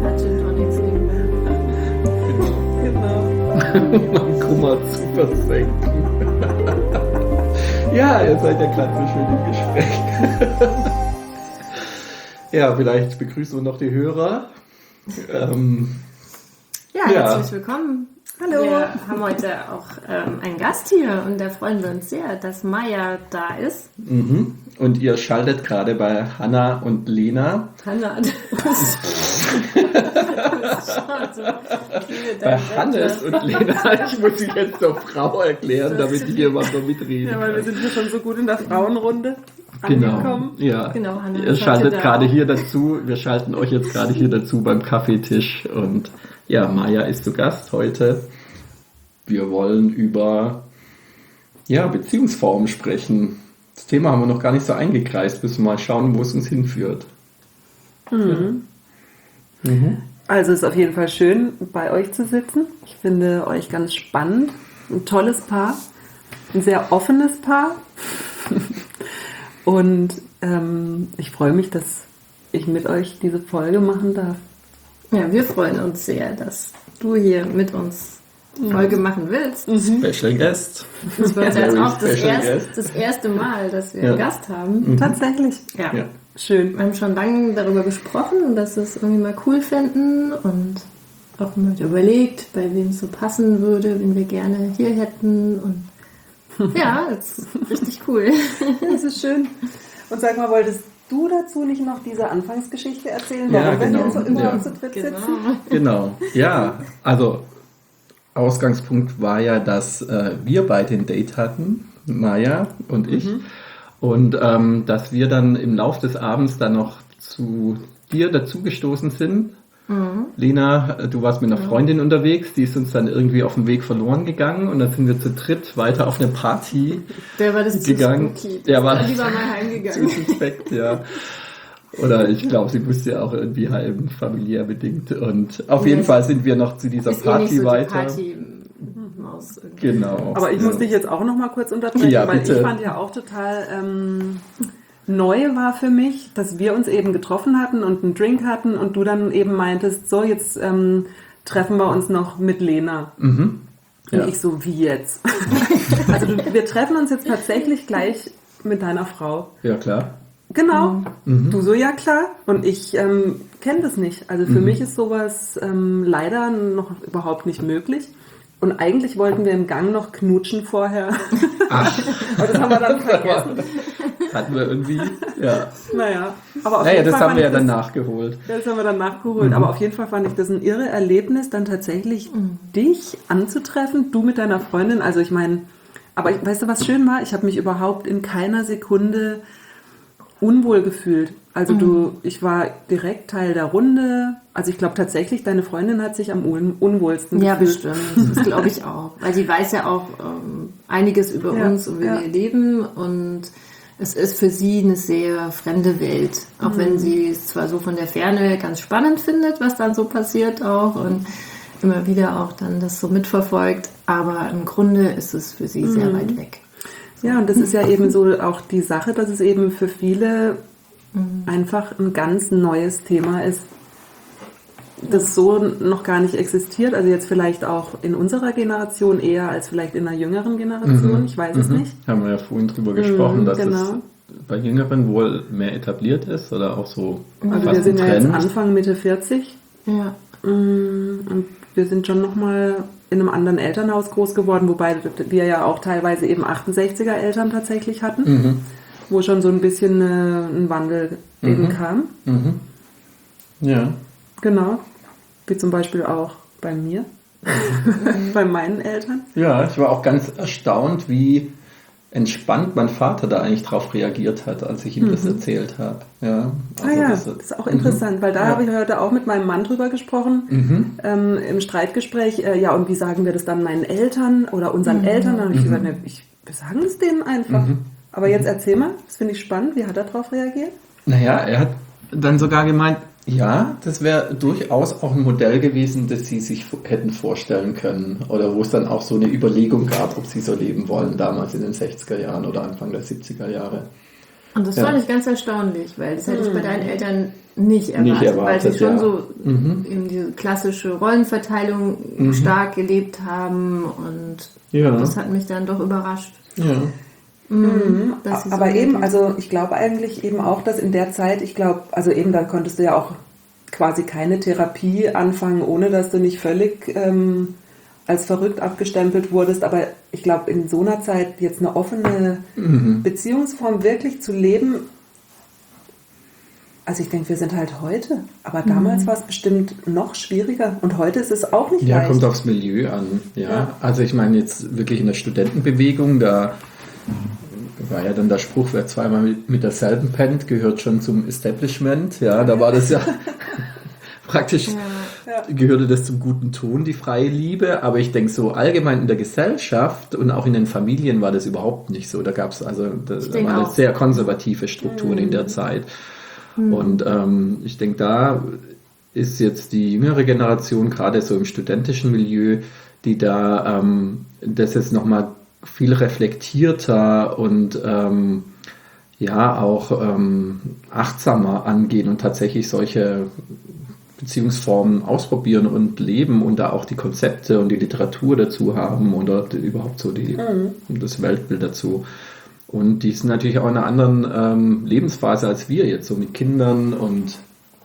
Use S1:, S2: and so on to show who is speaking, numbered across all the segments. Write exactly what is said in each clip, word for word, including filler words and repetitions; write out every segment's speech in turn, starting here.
S1: paar Gin Tonics nehmen.
S2: Genau. Mein Kummer zu versenken. Ja, ihr seid ja gerade so schön im Gespräch. Ja, vielleicht begrüßen wir noch die Hörer. Ähm,
S1: ja,
S2: ja,
S1: herzlich willkommen.
S3: Hallo.
S1: Wir haben heute auch ähm, einen Gast hier und da freuen wir uns sehr, dass Maja da ist.
S2: mhm. Und ihr schaltet gerade bei Hanna und Lena.
S1: Hanna, das ist schon so.
S2: Bei Hannes und Lena, ich muss sie jetzt zur Frau erklären, damit ich hier mal so mitreden
S3: Ja, weil wir sind hier schon so gut in der Frauenrunde
S2: Genau,
S3: angekommen.
S2: ja.
S1: Genau, Hanna,
S2: Ihr
S1: ich
S2: schaltet
S1: hatte da
S2: gerade
S1: auch-
S2: hier dazu, wir schalten euch jetzt gerade hier dazu beim Kaffeetisch und ja, Maja ist zu Gast heute. Wir wollen über ja, Beziehungsformen sprechen. Das Thema haben wir noch gar nicht so eingekreist, müssen wir mal schauen, wo es uns hinführt.
S3: Mhm.
S2: Mhm.
S3: Also es ist auf jeden Fall schön, bei euch zu sitzen. Ich finde euch ganz spannend. Ein tolles Paar. Ein sehr offenes Paar. Und ähm, ich freue mich, dass ich mit euch diese Folge machen darf.
S1: Ja, wir freuen uns sehr, dass du hier mit uns die Folge machen willst.
S2: Special Guest.
S1: Das ist bei uns jetzt
S2: Very
S1: auch das,
S2: special
S1: erst,
S2: guest.
S1: das erste Mal, dass wir
S2: Ja.
S1: einen Gast haben.
S3: Tatsächlich.
S1: Ja.
S2: Ja.
S3: Schön.
S1: Wir haben schon lange darüber gesprochen, dass wir es irgendwie mal cool fänden und auch mal überlegt, bei wem es so passen würde, wen wir gerne hier hätten. Und ja, das ist richtig cool.
S3: Das ist schön. Und sag mal, wolltest du dazu nicht noch diese Anfangsgeschichte erzählen,
S2: Ja,
S3: warum
S2: genau.
S3: wir hier so überhaupt
S2: Ja.
S3: zu dritt
S1: Genau.
S3: sitzen?
S2: Genau, ja, also Ausgangspunkt war ja, dass äh, wir beide ein Date hatten, Maja und ich, und ähm, dass wir dann im Lauf des Abends dann noch zu dir dazugestoßen sind. Lena, du warst mit einer Freundin unterwegs, die ist uns dann irgendwie auf dem Weg verloren gegangen und dann sind wir zu dritt weiter auf eine Party
S1: Der war das
S2: gegangen.
S1: zu spooky.
S2: Der war
S1: lieber mal
S2: zu
S1: heimgegangen.
S2: suspekt, ja. Oder ich glaube, sie musste ja auch irgendwie heim, familiär bedingt. Und auf jeden
S1: Ja,
S2: Fall sind wir noch zu dieser
S1: Ist eh
S2: Party
S1: nicht so
S2: weiter.
S1: die Party-Maus irgendwie.
S2: Genau.
S3: Aber ich
S2: ja.
S3: muss dich jetzt auch noch mal kurz unterbrechen,
S2: Ja,
S3: weil
S2: bitte.
S3: ich fand ja auch total ähm, neu war für mich, dass wir uns eben getroffen hatten und einen Drink hatten und du dann eben meintest, so jetzt ähm, treffen wir uns noch mit Lena.
S2: Mhm. Ja.
S3: Und ich so, wie jetzt? Also du, wir treffen uns jetzt tatsächlich gleich mit deiner Frau.
S2: Ja, klar.
S3: Genau. Du so, ja klar. Und ich ähm, kenne das nicht. Also für mich ist sowas ähm, leider noch überhaupt nicht möglich. Und eigentlich wollten wir im Gang noch knutschen vorher.
S2: Ach,
S3: Aber das haben wir dann vergessen.
S2: hatten wir irgendwie, ja.
S3: Naja, aber auf
S2: Naja,
S3: jeden
S2: das
S3: Fall
S2: haben
S3: fand
S2: wir ja
S3: ich
S2: dann
S3: das,
S2: nachgeholt.
S3: das haben wir dann nachgeholt. Aber auf jeden Fall fand ich das ein irre Erlebnis, dann tatsächlich dich anzutreffen, du mit deiner Freundin. Also ich meine, aber ich, weißt du, was schön war? Ich habe mich überhaupt in keiner Sekunde unwohl gefühlt. Also du, ich war direkt Teil der Runde. Also ich glaube tatsächlich, deine Freundin hat sich am un unwohlsten
S1: Ja,
S3: gefühlt.
S1: bestimmt. Das glaube ich auch. Weil sie weiß ja auch ähm, einiges über
S3: Ja,
S1: uns und wie
S3: ja.
S1: wir leben. Und es ist für sie eine sehr fremde Welt. Auch wenn sie es zwar so von der Ferne ganz spannend findet, was dann so passiert auch. Und immer wieder auch dann das so mitverfolgt. Aber im Grunde ist es für sie sehr weit weg.
S3: Ja, und das ist ja eben so auch die Sache, dass es eben für viele einfach ein ganz neues Thema ist, das so noch gar nicht existiert. Also jetzt vielleicht auch in unserer Generation eher als vielleicht in einer jüngeren Generation. Ich weiß es nicht.
S2: Haben wir ja vorhin drüber gesprochen, dass
S3: genau.
S2: es bei Jüngeren wohl mehr etabliert ist oder auch so
S3: Also
S2: fast
S3: wir sind
S2: ein
S3: ja jetzt
S2: Trend.
S3: Anfang, Mitte vierzig
S1: Ja.
S3: und wir sind schon nochmal in einem anderen Elternhaus groß geworden, wobei wir ja auch teilweise eben achtundsechziger Eltern tatsächlich hatten,
S2: Mhm.
S3: wo schon so ein bisschen äh, ein Wandel eben kam.
S2: Mhm. Ja.
S3: Genau. Wie zum Beispiel auch bei mir, bei meinen Eltern.
S2: Ja, ich war auch ganz erstaunt, wie entspannt mein Vater da eigentlich drauf reagiert hat, als ich ihm das erzählt habe. Ja,
S3: Ah
S2: also
S3: ja,
S2: das-
S3: das ist auch interessant, weil da
S2: Ja.
S3: habe ich heute auch mit meinem Mann drüber gesprochen, ähm, im Streitgespräch. Äh, ja, und wie sagen wir das dann meinen Eltern oder unseren Eltern? Dann habe ich gesagt, ne, ich, wir sagen es denen einfach. Aber jetzt erzähl mal, das finde ich spannend, wie hat er darauf reagiert?
S2: Naja, er hat dann sogar gemeint, ja, das wäre durchaus auch ein Modell gewesen, das sie sich hätten vorstellen können. Oder wo es dann auch so eine Überlegung gab, ob sie so leben wollen, damals in den sechziger Jahren oder Anfang der siebziger Jahre.
S1: Und das
S2: Ja.
S1: fand ich ganz erstaunlich, weil das hätte ich bei deinen Eltern nicht erwartet,
S2: Nicht erwartet,
S1: weil sie schon
S2: ja.
S1: so
S2: Mhm.
S1: eben diese klassische Rollenverteilung
S2: Mhm.
S1: stark gelebt haben und
S2: Ja.
S1: das hat mich dann doch überrascht.
S2: Ja.
S3: Mhm.
S1: dass sie so
S3: Aber eben,
S1: wirklich-
S3: also ich glaube eigentlich eben auch, dass in der Zeit, ich glaube, also eben da konntest du ja auch quasi keine Therapie anfangen, ohne dass du nicht völlig ähm, als verrückt abgestempelt wurdest. Aber ich glaube, in so einer Zeit jetzt eine offene
S2: Mhm.
S3: Beziehungsform wirklich zu leben, also ich denke, wir sind halt heute. Aber damals war es bestimmt noch schwieriger. Und heute ist es auch nicht
S2: Ja,
S3: leicht.
S2: kommt aufs Milieu an. Ja.
S3: Ja.
S2: Also ich meine jetzt wirklich in der Studentenbewegung, da war ja dann der Spruch, wer zweimal mit, mit derselben pennt, gehört schon zum Establishment. Ja, da war das ja praktisch,
S3: Ja.
S2: gehörte das zum guten Ton, die freie Liebe. Aber ich denke so allgemein in der Gesellschaft und auch in den Familien war das überhaupt nicht so. Da gab es also, da, da
S1: denke
S2: waren
S1: auch.
S2: sehr konservative Strukturen in der Zeit. Und ähm, ich denke, da ist jetzt die jüngere Generation, gerade so im studentischen Milieu, die da ähm, das jetzt nochmal viel reflektierter und ähm, ja auch ähm, achtsamer angehen und tatsächlich solche Beziehungsformen ausprobieren und leben und da auch die Konzepte und die Literatur dazu haben oder die, überhaupt so die, das Weltbild dazu. Und die sind natürlich auch in einer anderen ähm, Lebensphase als wir jetzt, so mit Kindern und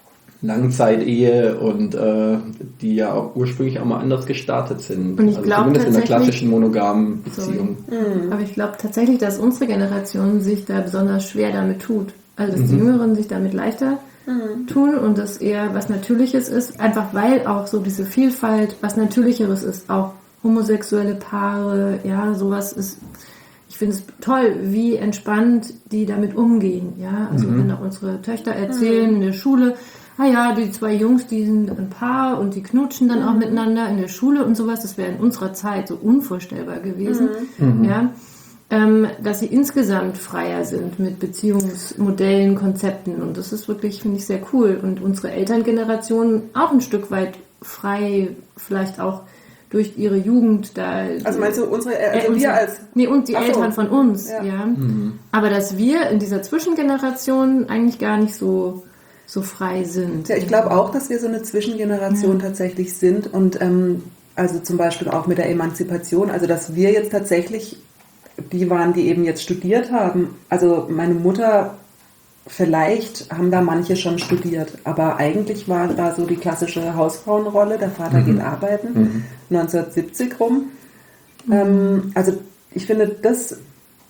S2: Langzeitehe und äh, die ja auch ursprünglich auch mal anders gestartet sind.
S1: Und ich
S2: also
S1: glaub
S2: zumindest in der
S1: tatsächlich-
S2: klassischen monogamen Beziehung.
S1: Aber ich glaube tatsächlich, dass unsere Generation sich da besonders schwer damit tut. Also dass die
S2: Mhm.
S1: Jüngeren sich damit leichter tun und das eher was Natürliches ist, einfach weil auch so diese Vielfalt was Natürlicheres ist. Auch homosexuelle Paare, ja, sowas ist. Ich finde es toll, wie entspannt die damit umgehen. Ja, also wenn auch unsere Töchter erzählen in der Schule, ah ja, die zwei Jungs, die sind ein Paar und die knutschen dann auch miteinander in der Schule und sowas. Das wäre in unserer Zeit so unvorstellbar gewesen. Ja, ähm, dass sie insgesamt freier sind mit Beziehungsmodellen, Konzepten und das ist wirklich, finde ich, sehr cool. Und unsere Elterngeneration auch ein Stück weit frei, vielleicht auch durch ihre Jugend da.
S3: Also meinst du, unsere, also
S1: Äh,
S3: wir
S1: unsere-
S3: als...
S1: Nee, und die
S3: Ach so.
S1: Eltern von uns, ja.
S3: Ja.
S1: Aber dass wir in dieser Zwischengeneration eigentlich gar nicht so, so frei sind.
S3: Ja, ich glaube auch, dass wir so eine Zwischengeneration tatsächlich sind und ähm, also zum Beispiel auch mit der Emanzipation, also dass wir jetzt tatsächlich die waren, die eben jetzt studiert haben. Also meine Mutter, vielleicht haben da manche schon studiert, aber eigentlich war da so die klassische Hausfrauenrolle, der Vater geht arbeiten, neunzehnhundertsiebzig rum. Ähm, also ich finde, das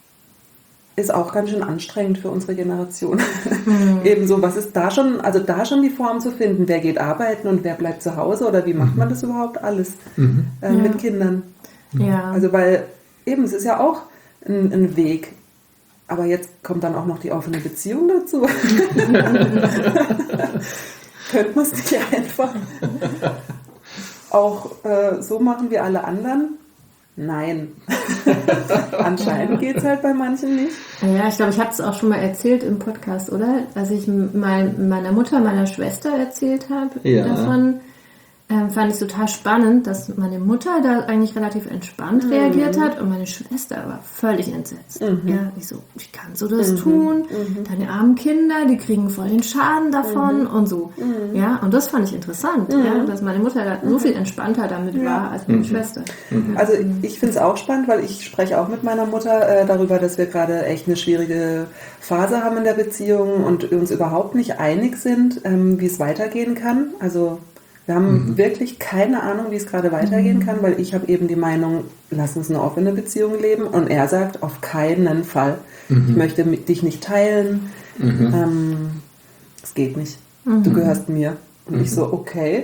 S3: ist auch ganz schön anstrengend für unsere Generation. Mhm. Ebenso, was ist da schon, also da schon die Form zu finden, wer geht arbeiten und wer bleibt zu Hause oder wie macht man das überhaupt alles
S2: Mhm.
S3: äh,
S1: Ja.
S3: mit Kindern?
S1: Ja.
S3: Also weil eben, es ist ja auch ein, ein Weg, aber jetzt kommt dann auch noch die offene Beziehung dazu. Könnte man es nicht einfach auch äh, so machen wie alle anderen? Nein. Anscheinend geht es halt bei manchen nicht.
S1: Ja, ich glaube, ich habe es auch schon mal erzählt im Podcast, oder? Als ich mal meiner Mutter, meiner Schwester erzählt habe
S2: Ja.
S1: davon, ähm, fand ich es total spannend, dass meine Mutter da eigentlich relativ entspannt
S3: Mhm.
S1: reagiert hat und meine Schwester war völlig entsetzt.
S3: Mhm.
S1: Ja, ich so, wie kannst du das tun? Deine armen Kinder, die kriegen voll den Schaden davon
S3: Mhm.
S1: und so. Ja, und das fand ich interessant, ja, dass meine Mutter da so viel entspannter damit
S3: Ja.
S1: war als meine Schwester.
S3: Also ich finde es auch spannend, weil ich spreche auch mit meiner Mutter äh, darüber, dass wir gerade echt eine schwierige Phase haben in der Beziehung und uns überhaupt nicht einig sind, ähm, wie es weitergehen kann. Also wir haben mhm. wirklich keine Ahnung, wie es gerade weitergehen mhm. kann, weil ich habe eben die Meinung, lass uns eine offene Beziehung leben und er sagt, auf keinen Fall. Mhm. Ich möchte mit, dich nicht teilen. Mhm. Ähm, es geht nicht. Mhm. Du gehörst mir. Und mhm. ich so, okay.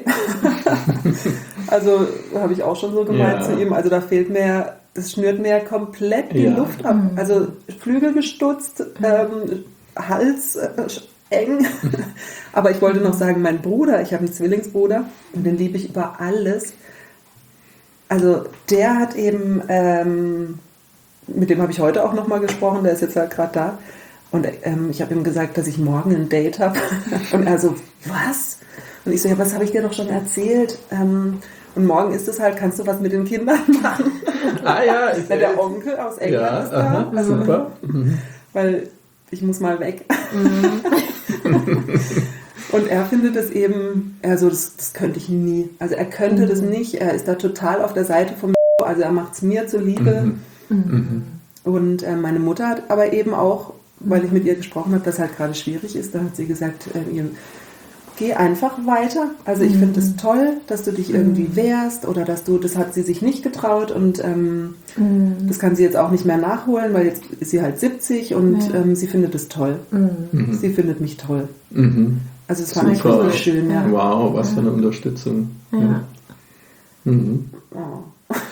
S3: Also habe ich auch schon so gemeint ja. zu ihm, also da fehlt mir, das schnürt mir komplett die ja. Luft ab. Also Flügel gestutzt, ähm, Hals äh, eng. Aber ich wollte noch sagen, mein Bruder, ich habe einen Zwillingsbruder und den liebe ich über alles. Also der hat eben, ähm, mit dem habe ich heute auch nochmal gesprochen, der ist jetzt halt gerade da. Und ähm, ich habe ihm gesagt, dass ich morgen ein Date habe. Und er so, was? Und ich so, ja, was habe ich dir doch schon erzählt? Ähm, und morgen ist es halt, kannst du was mit den Kindern machen?
S2: Ah ja.
S3: Weil der Onkel aus England
S2: ja,
S3: ist da.
S2: Aha,
S3: also,
S2: super. Mhm.
S3: Weil ich muss mal weg. Mhm. Und er findet es eben, also das, das könnte ich nie. Also er könnte mhm. das nicht, er ist da total auf der Seite vom also er macht es mir zuliebe. Mhm. Mhm. Und äh, meine Mutter hat aber eben auch, weil ich mit ihr gesprochen habe, dass halt gerade schwierig ist, da hat sie gesagt, äh, ihr, geh einfach weiter. Also ich mhm. finde es toll, dass du dich irgendwie wehrst oder dass du, das hat sie sich nicht getraut und ähm, mhm. das kann sie jetzt auch nicht mehr nachholen, weil jetzt ist sie halt siebzig und ja. ähm, sie findet es toll. Mhm. Sie findet mich toll. Mhm. Also es fand ich so schön. Ja.
S2: Wow, was für eine Unterstützung. Ja. Ja. Mhm.
S3: Oh.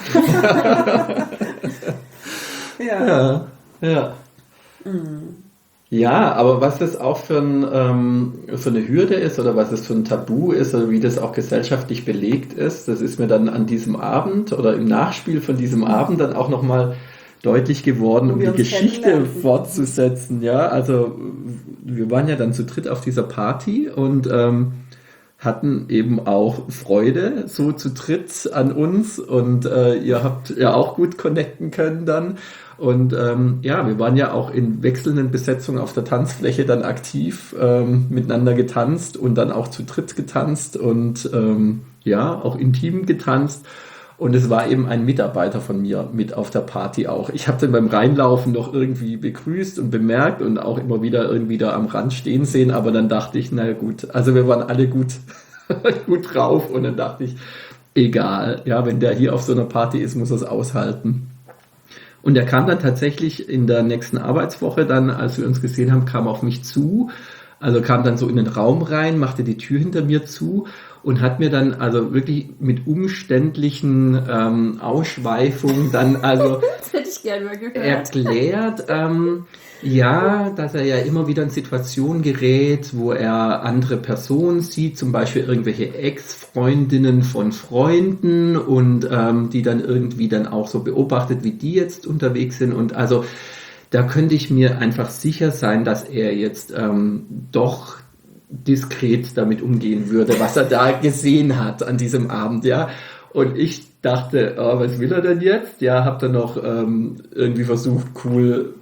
S2: ja. Ja, ja. Mhm. Ja, aber was das auch für, ein, ähm, für eine Hürde ist oder was es für ein Tabu ist oder wie das auch gesellschaftlich belegt ist, das ist mir dann an diesem Abend oder im Nachspiel von diesem Abend dann auch nochmal deutlich geworden, um die Geschichte fortzusetzen. Ja, also wir waren ja dann zu dritt auf dieser Party und ähm, hatten eben auch Freude so zu dritt an uns und äh, ihr habt ja auch gut connecten können dann. Und ähm, ja, wir waren ja auch in wechselnden Besetzungen auf der Tanzfläche dann aktiv, ähm, miteinander getanzt und dann auch zu dritt getanzt und ähm, ja, auch intim getanzt. Und es war eben ein Mitarbeiter von mir mit auf der Party auch. Ich habe den beim Reinlaufen noch irgendwie begrüßt und bemerkt und auch immer wieder irgendwie da am Rand stehen sehen. Aber dann dachte ich, na gut, also wir waren alle gut, gut drauf. Und dann dachte ich, egal, ja, wenn der hier auf so einer Party ist, muss er es aushalten. Und er kam dann tatsächlich in der nächsten Arbeitswoche dann, als wir uns gesehen haben, kam auf mich zu. Also kam dann so in den Raum rein, machte die Tür hinter mir zu und hat mir dann also wirklich mit umständlichen ähm, Ausschweifungen dann also
S1: das hätte ich gerne mal gehört.
S2: erklärt, ähm, ja, dass er ja immer wieder in Situationen gerät, wo er andere Personen sieht, zum Beispiel irgendwelche Ex-Freundinnen von Freunden und ähm, die dann irgendwie dann auch so beobachtet, wie die jetzt unterwegs sind und also da könnte ich mir einfach sicher sein, dass er jetzt ähm, doch diskret damit umgehen würde, was er da gesehen hat an diesem Abend, ja. Und ich dachte, oh, was will er denn jetzt? Ja, hab dann noch ähm, irgendwie versucht, cool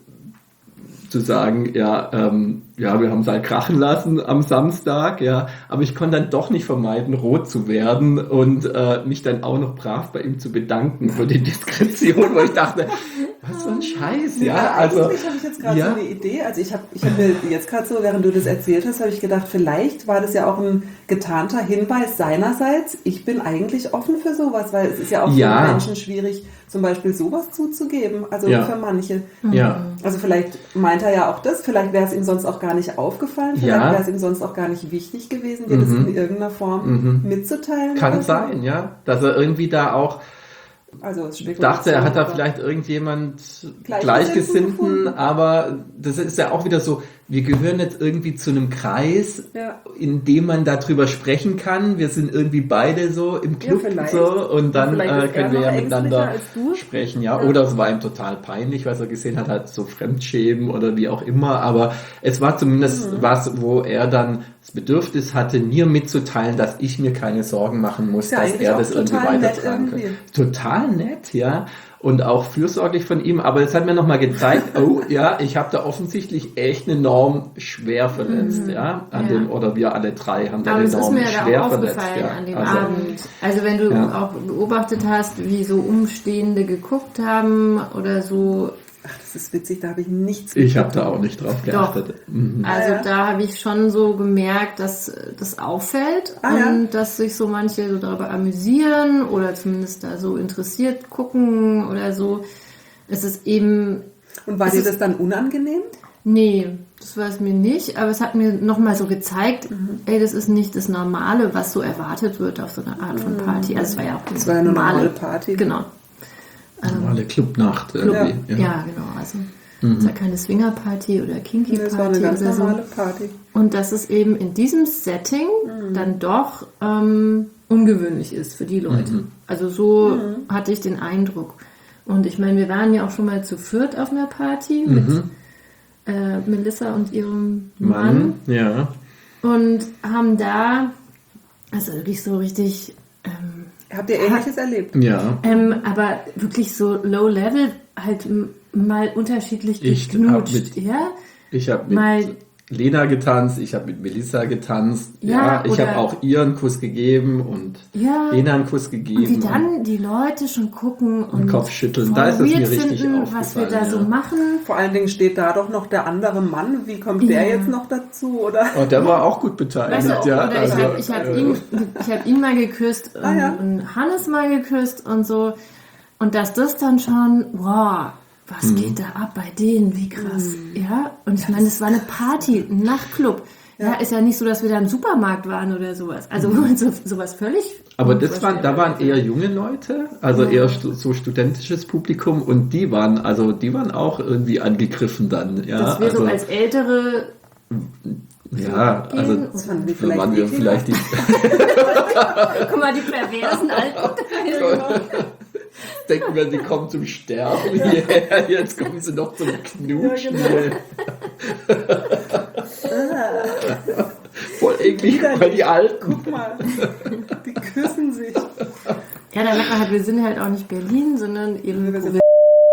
S2: zu sagen, ja, ähm, ja, wir haben es halt krachen lassen am Samstag, ja, aber ich konnte dann doch nicht vermeiden, rot zu werden und äh, mich dann auch noch brav bei ihm zu bedanken für die Diskretion, wo ich dachte, was für ein Scheiß, ja,
S3: ja
S2: also.
S3: Eigentlich habe ich jetzt gerade ja. so eine Idee, also ich habe ich hab mir jetzt gerade so, während du das erzählt hast, habe ich gedacht, vielleicht war das ja auch ein getarnter Hinweis seinerseits, ich bin eigentlich offen für sowas, weil es ist ja auch für ja. Menschen schwierig, zum Beispiel sowas zuzugeben, also ja. für manche.
S2: Ja.
S3: Also vielleicht meint er ja auch das, vielleicht wäre es ihm sonst auch gar nicht aufgefallen, vielleicht
S2: ja.
S3: wäre es ihm sonst auch gar nicht wichtig gewesen, dir mhm. das in irgendeiner Form mhm. mitzuteilen.
S2: Kann sein, so. Ja, dass er irgendwie da auch
S3: also es
S2: dachte, er hat da vielleicht irgendjemand Gleichgesinnten, aber das ist ja auch wieder so, wir gehören jetzt irgendwie zu einem Kreis, ja. in dem man darüber sprechen kann. Wir sind irgendwie beide so im Club
S3: ja,
S2: so und dann äh, können wir ja miteinander sprechen. Ja? ja, oder es war ihm total peinlich, was er gesehen hat, halt so Fremdschämen oder wie auch immer. Aber es war zumindest mhm. was, wo er dann das Bedürfnis hatte, mir mitzuteilen, dass ich mir keine Sorgen machen muss,
S3: ja,
S2: dass er das irgendwie weitertragen kann. Total nett, ja. Und auch fürsorglich von ihm, aber es hat mir nochmal gezeigt, oh ja, ich habe da offensichtlich echt eine Norm schwer verletzt, mhm. ja, an ja. dem, oder wir alle drei haben da
S1: aber
S2: eine Norm
S1: schwer verletzt. Aber es ist mir da auch aufgefallen
S2: ja.
S1: an dem
S2: also,
S1: Abend. Also wenn du ja. auch beobachtet hast, wie so Umstehende geguckt haben oder so.
S3: Ach, das ist witzig, da habe ich nichts
S2: Ich habe da auch nicht drauf geachtet.
S1: Mhm. Also ja. da habe ich schon so gemerkt, dass das auffällt ah, und ja. dass sich so manche so darüber amüsieren oder zumindest da so interessiert gucken oder so. Es ist eben...
S3: Und war dir das dann unangenehm?
S1: Nee, das war es mir nicht, aber es hat mir nochmal so gezeigt, mhm. ey, das ist nicht das Normale, was so erwartet wird auf so einer Art von Party. Also es war ja auch
S3: das war ja eine normale Party.
S1: Genau.
S2: Normale Clubnacht.
S1: Club, ja. Ja. ja, genau. Also mhm. es ist ja keine Swingerparty oder Kinky-Party.
S3: Das war eine ganz
S1: oder so.
S3: normale Party.
S1: Und dass es eben in diesem Setting mhm. dann doch ähm, ungewöhnlich ist für die Leute. Mhm. Also so mhm. hatte ich den Eindruck. Und ich meine, wir waren ja auch schon mal zu viert auf einer Party mhm. mit äh, Melissa und ihrem Mann.
S2: Mann. Ja.
S1: Und haben da, also wirklich so richtig... Ähm,
S3: Habt ihr Ähnliches erlebt?
S2: Ja.
S1: Ähm, aber wirklich so low level, halt m- mal unterschiedlich geknutscht, ja?
S2: Ich habe mit
S1: Mal,
S2: Lena getanzt, ich habe mit Melissa getanzt.
S1: Ja,
S2: Ja, ich
S1: oder-
S2: habe auch ihr einen Kuss gegeben und
S1: ja,
S2: Lena einen Kuss gegeben.
S1: und wie dann die Leute schon gucken und,
S2: Kopf schütteln.
S1: voll
S2: Da ist es mir
S1: weird
S2: richtig
S1: finden, was wir da
S2: aufgefallen,
S1: so
S2: ja.
S1: machen.
S3: Vor allen Dingen steht da doch noch der andere Mann. Wie kommt der
S1: Ja.
S3: jetzt noch dazu? Oder?
S2: Und der war auch gut beteiligt.
S1: Weißt du,
S2: ja,
S1: oder
S2: also,
S1: ich habe ich hab
S2: äh,
S1: ihn, ich hab ihn mal geküsst und,
S3: Ah, ja.
S1: und Hannes mal geküsst und so. Und dass das dann schon, wow, was geht da ab bei denen, wie krass. Ja, und ich meine, das war eine Party, ein Nachtclub. Ja. ist ja nicht so, dass wir da im Supermarkt waren oder sowas. Also so, sowas völlig.
S2: Aber das waren, da waren eher junge Leute, also eher stu- so studentisches Publikum und die waren, also die waren auch irgendwie angegriffen dann. Ja,
S1: Dass wir
S2: also,
S1: so als Ältere.
S2: ja, also
S1: gehen.
S3: Das fanden wir
S2: da
S3: vielleicht
S2: waren wir
S3: ekliger.
S2: vielleicht die.
S1: Guck mal, die perversen alten Teile.
S2: Denken wir, die kommen zum Sterben hierher, jetzt kommen sie noch zum Knutschen. Voll eklig, weil die Alten.
S3: Guck mal, die küssen sich.
S1: Ja, da merkt man halt, wir sind halt auch nicht Berlin, sondern eben.
S3: Wir sind-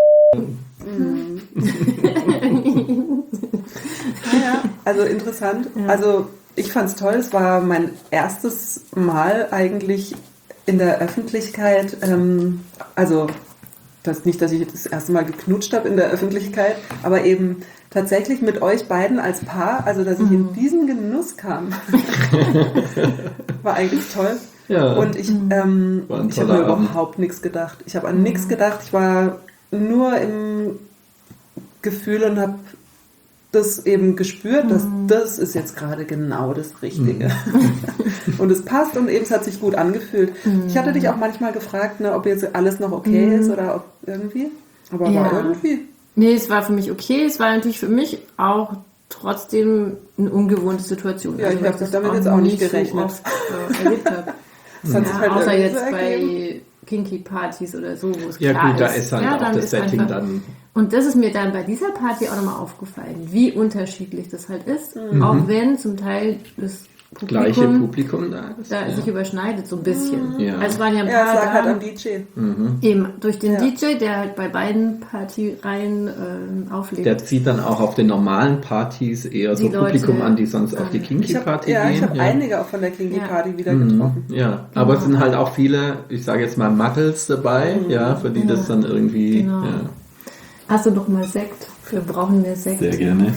S3: Ja, also interessant. Also ich fand es toll. Es war mein erstes Mal eigentlich in der Öffentlichkeit. Ähm, also das nicht, dass ich das erste Mal geknutscht habe in der Öffentlichkeit, aber eben tatsächlich mit euch beiden als Paar. Also dass ich in diesen Genuss kam, war eigentlich toll.
S2: Ja.
S3: Und ich, ähm,
S2: War ein
S3: ich habe mir
S2: toller Abend.
S3: überhaupt nichts gedacht. Ich habe an nichts gedacht. Ich war nur im Gefühl und habe das eben gespürt, dass das ist jetzt gerade genau das Richtige. Und es passt und eben es hat sich gut angefühlt. Ich hatte dich auch manchmal gefragt, ne, ob jetzt alles noch okay ist oder ob irgendwie. Aber
S1: Ja.
S3: war irgendwie.
S1: Nee, es war für mich okay. Es war natürlich für mich auch trotzdem eine ungewohnte Situation.
S3: Ja, ich
S1: weil
S3: hab das damit jetzt auch nicht gerechnet.
S1: So oft, äh, erlebt habe.
S3: Das hat sich
S1: Ja,
S3: halt
S1: außer
S3: irgendwie
S1: jetzt
S3: so ergeben.
S1: bei Kinky-Partys oder so, wo es
S2: Ja
S1: klar
S2: gut, da
S1: ist.
S2: ist halt
S1: ja,
S2: auch
S1: dann
S2: das
S1: ist
S2: Setting
S1: einfach,
S2: dann.
S1: Und das ist mir dann bei dieser Party auch nochmal aufgefallen, wie unterschiedlich das halt ist. Auch wenn zum Teil das
S2: Gleiche
S1: Publikum
S2: Publikum da ist.
S1: da
S2: ja.
S1: sich überschneidet, so ein bisschen.
S2: Ja.
S1: Also es waren ja ein
S3: Ja,
S1: paar
S3: es lag halt
S1: da,
S3: am D J.
S1: eben durch den
S3: Ja.
S1: D J, der halt bei beiden Partyreihen ähm, auflegt.
S2: Der zieht dann auch auf den normalen Partys eher so
S1: Die Leute
S2: Publikum an, die sonst auf die
S3: Ich
S2: Kinky
S3: hab,
S2: Party
S3: ja,
S2: gehen.
S3: ich habe
S2: ja.
S3: einige auch von der Kinky
S1: Ja.
S3: Party wieder getroffen.
S2: Ja, aber es sind halt auch viele, ich sage jetzt mal Muggles dabei, ja, für die das dann irgendwie.
S1: Genau.
S2: Ja.
S1: Hast du doch mal Sekt? Wir brauchen mehr Sekt.
S2: Sehr gerne.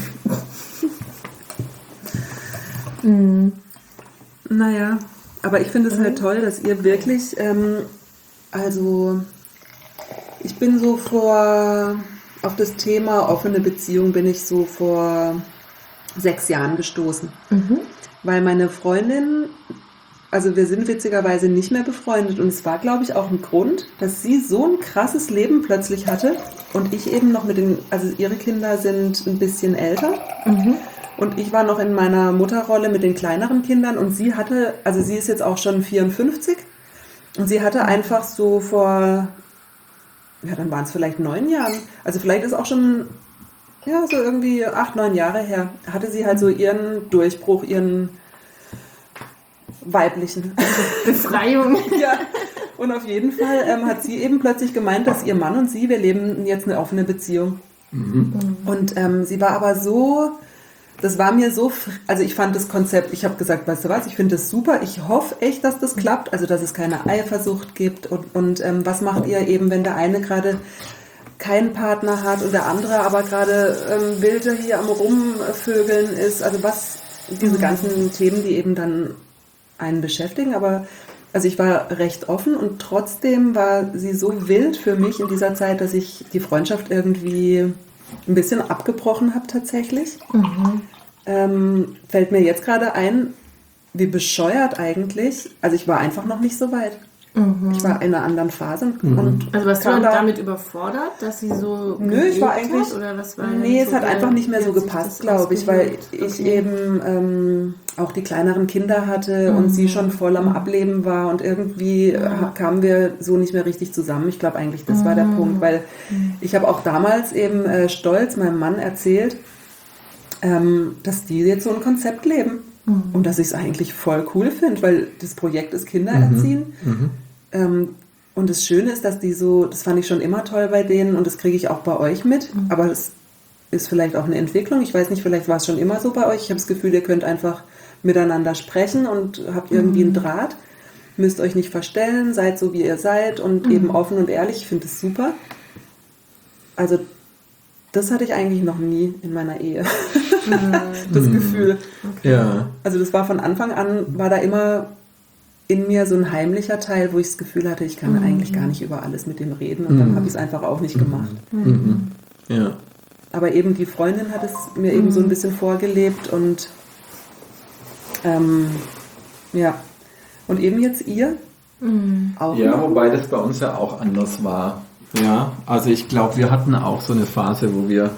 S3: Naja, aber ich finde es halt toll, dass ihr wirklich, ähm, also ich bin so vor, auf das Thema offene Beziehung bin ich so vor sechs Jahren gestoßen. Weil meine Freundin, also wir sind witzigerweise nicht mehr befreundet und es war, glaube ich, auch ein Grund, dass sie so ein krasses Leben plötzlich hatte und ich eben noch mit den, also ihre Kinder sind ein bisschen älter. Und ich war noch in meiner Mutterrolle mit den kleineren Kindern und sie hatte, also sie ist jetzt auch schon vierundfünfzig und sie hatte einfach so vor, ja dann waren es vielleicht neun Jahren, also vielleicht ist auch schon, ja so irgendwie acht, neun Jahre her, hatte sie halt so ihren Durchbruch, ihren weiblichen.
S1: Befreiung.
S3: Ja, und auf jeden Fall ähm, hat sie eben plötzlich gemeint, dass ihr Mann und sie, wir leben jetzt eine offene Beziehung. Und ähm, sie war aber so... Das war mir so, fr- also ich fand das Konzept, ich habe gesagt, weißt du was, ich finde das super, ich hoffe echt, dass das klappt, also dass es keine Eifersucht gibt und, und ähm, was macht ihr eben, wenn der eine gerade keinen Partner hat und der andere aber gerade ähm, wilde hier am Rumvögeln ist, also was, diese ganzen Themen, die eben dann einen beschäftigen, aber also ich war recht offen und trotzdem war sie so wild für mich in dieser Zeit, dass ich die Freundschaft irgendwie ein bisschen abgebrochen habe tatsächlich. Ähm, fällt mir jetzt gerade ein, wie bescheuert eigentlich. Also ich war einfach noch nicht so weit. Ich war in einer anderen Phase. Und
S1: Also warst du
S3: kam
S1: dann
S3: da-
S1: damit überfordert, dass sie so
S3: Nö, ich war
S1: gelebt
S3: eigentlich...
S1: hat, oder was war
S3: nee,
S1: denn
S3: es
S1: so
S3: hat
S1: der-
S3: einfach nicht mehr
S1: wie
S3: so
S1: hat sich
S3: gepasst,
S1: das
S3: glaube ich, weil
S1: ausgewirkt?
S3: ich
S1: Okay.
S3: eben ähm, auch die kleineren Kinder hatte und sie schon voll am Ableben war und irgendwie äh, kamen wir so nicht mehr richtig zusammen. Ich glaube eigentlich, das war der Punkt, weil ich habe auch damals eben äh, stolz meinem Mann erzählt, ähm, dass die jetzt so ein Konzept leben und dass ich es eigentlich voll cool finde, weil das Projekt ist Kinder erziehen. Ähm, und das Schöne ist, dass die so, das fand ich schon immer toll bei denen und das kriege ich auch bei euch mit, aber das ist vielleicht auch eine Entwicklung. Ich weiß nicht, vielleicht war es schon immer so bei euch. Ich habe das Gefühl, ihr könnt einfach miteinander sprechen und habt irgendwie einen Draht. Müsst euch nicht verstellen, seid so, wie ihr seid und mhm. eben offen und ehrlich. Ich finde es super. Also das hatte ich eigentlich noch nie in meiner Ehe. Das mhm. Gefühl.
S2: Okay. Ja.
S3: Also das war von Anfang an, war da immer in mir so ein heimlicher Teil, wo ich das Gefühl hatte, ich kann mhm. eigentlich gar nicht über alles mit dem reden. Und mhm. dann habe ich es einfach auch nicht gemacht.
S2: Mhm. Ja.
S3: Aber eben die Freundin hat es mir eben so ein bisschen vorgelebt und ähm, ja. Und eben jetzt ihr
S2: mhm. auch. Ja, wobei das bei uns ja auch anders war. Ja, also ich glaube, wir hatten auch so eine Phase, wo wir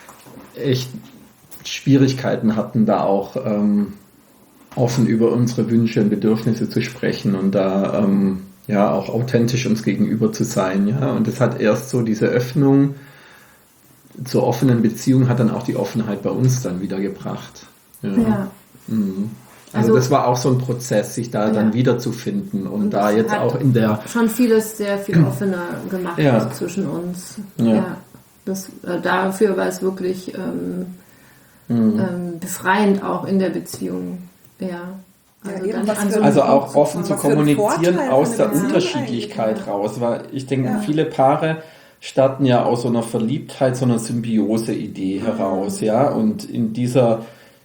S2: echt Schwierigkeiten hatten, da auch ähm, offen über unsere Wünsche und Bedürfnisse zu sprechen und da ähm, ja auch authentisch uns gegenüber zu sein. Ja, und das hat erst so diese Öffnung zur offenen Beziehung hat dann auch die Offenheit bei uns dann wieder gebracht. Ja. ja. Mhm. Also, also das war auch so ein Prozess, sich da ja. dann wiederzufinden und, und da jetzt auch in der...
S1: schon vieles sehr viel offener gemacht ja. zwischen uns. Ja. ja. Das, äh, dafür war es wirklich ähm, mhm. ähm, befreiend auch in der Beziehung. Ja.
S2: Also, ja, dann so also auch offen zu kommunizieren aus der Unterschiedlichkeit raus. Weil ich denke, ja. viele Paare starten ja aus so einer Verliebtheit, so einer Symbiose-Idee mhm. heraus. Ja? Und in dieser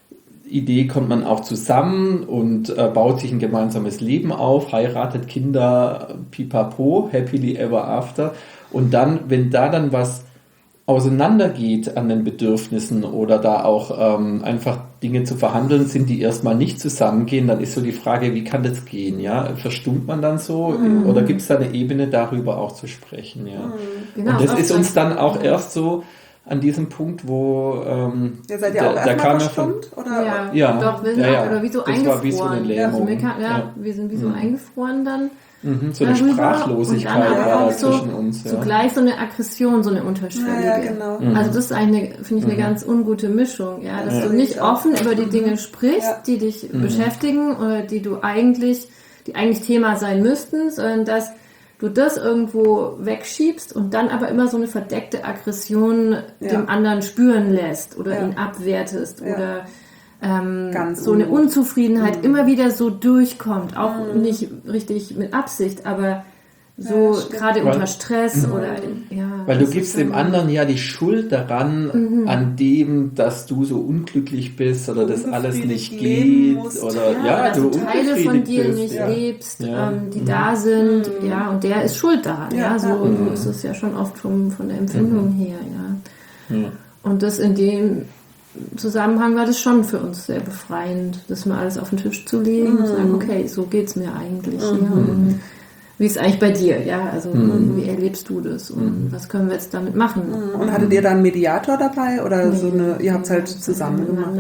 S2: Idee kommt man auch zusammen und äh, baut sich ein gemeinsames Leben auf, heiratet, Kinder, pipapo, happily ever after. Und dann, wenn da dann was auseinandergeht an den Bedürfnissen oder da auch ähm, einfach Dinge zu verhandeln sind, die erstmal nicht zusammengehen, dann ist so die Frage, wie kann das gehen? Ja? Verstummt man dann so mhm. oder gibt es da eine Ebene, darüber auch zu sprechen? Ja? Mhm. Genau, und das ist uns dann auch erst so an diesem Punkt, wo ähm,
S3: ja, seid ihr der, auch
S2: der kam
S3: verstummt?
S2: Ja, von,
S1: oder?
S2: Ja, ja,
S1: doch, wir sind
S2: ja, ja.
S1: oder wie so
S2: das
S1: eingefroren.
S2: War wie so eine Lähmung.
S1: Ja, kann, ja, ja, wir sind wie so mhm. eingefroren dann.
S2: Mhm, so eine darüber. Sprachlosigkeit
S1: und dann
S2: war
S1: auch
S2: da
S1: so,
S2: zwischen uns. Ja.
S1: Zugleich so eine Aggression, so eine unterschwellige.
S3: Ja, ja, genau.
S2: Mhm.
S1: Also das ist eine, finde ich, eine mhm. ganz ungute Mischung, ja, dass
S2: ja.
S1: du nicht offen über die Dinge sprichst, ja. die dich
S2: mhm.
S1: beschäftigen oder die du eigentlich, die eigentlich Thema sein müssten, sondern dass du das irgendwo wegschiebst und dann aber immer so eine verdeckte Aggression ja. dem anderen spüren lässt oder ja. ihn abwertest ja. oder ähm, so eine Unzufriedenheit mhm. immer wieder so durchkommt, auch mhm. nicht richtig mit Absicht, aber so ja, gerade unter Stress mhm. oder ja.
S2: Weil du gibst dem anderen ja die Schuld daran, mhm. an dem, dass du so unglücklich bist oder das alles nicht geht oder
S1: ja,
S2: ja,
S1: dass
S2: du
S1: du Teile von dir
S2: bist.
S1: nicht
S2: ja.
S1: lebst,
S2: ja.
S1: ähm, die
S2: mhm.
S1: da sind, mhm. ja, und der ist schuld daran, ja, ja. so
S2: mhm.
S1: ist es ja schon oft vom, von der Empfindung
S2: mhm.
S1: her, ja. ja. Und das in dem Zusammenhang war das schon für uns sehr befreiend, das mal alles auf den Tisch zu legen mhm. und zu sagen, okay, so geht's mir eigentlich, mhm. ja, und wie ist eigentlich bei dir, ja, also mhm. wie erlebst du das und mhm. was können wir jetzt damit machen?
S3: Und hattet ihr da einen Mediator dabei oder nee, so eine, ihr habt es halt zusammen gemacht?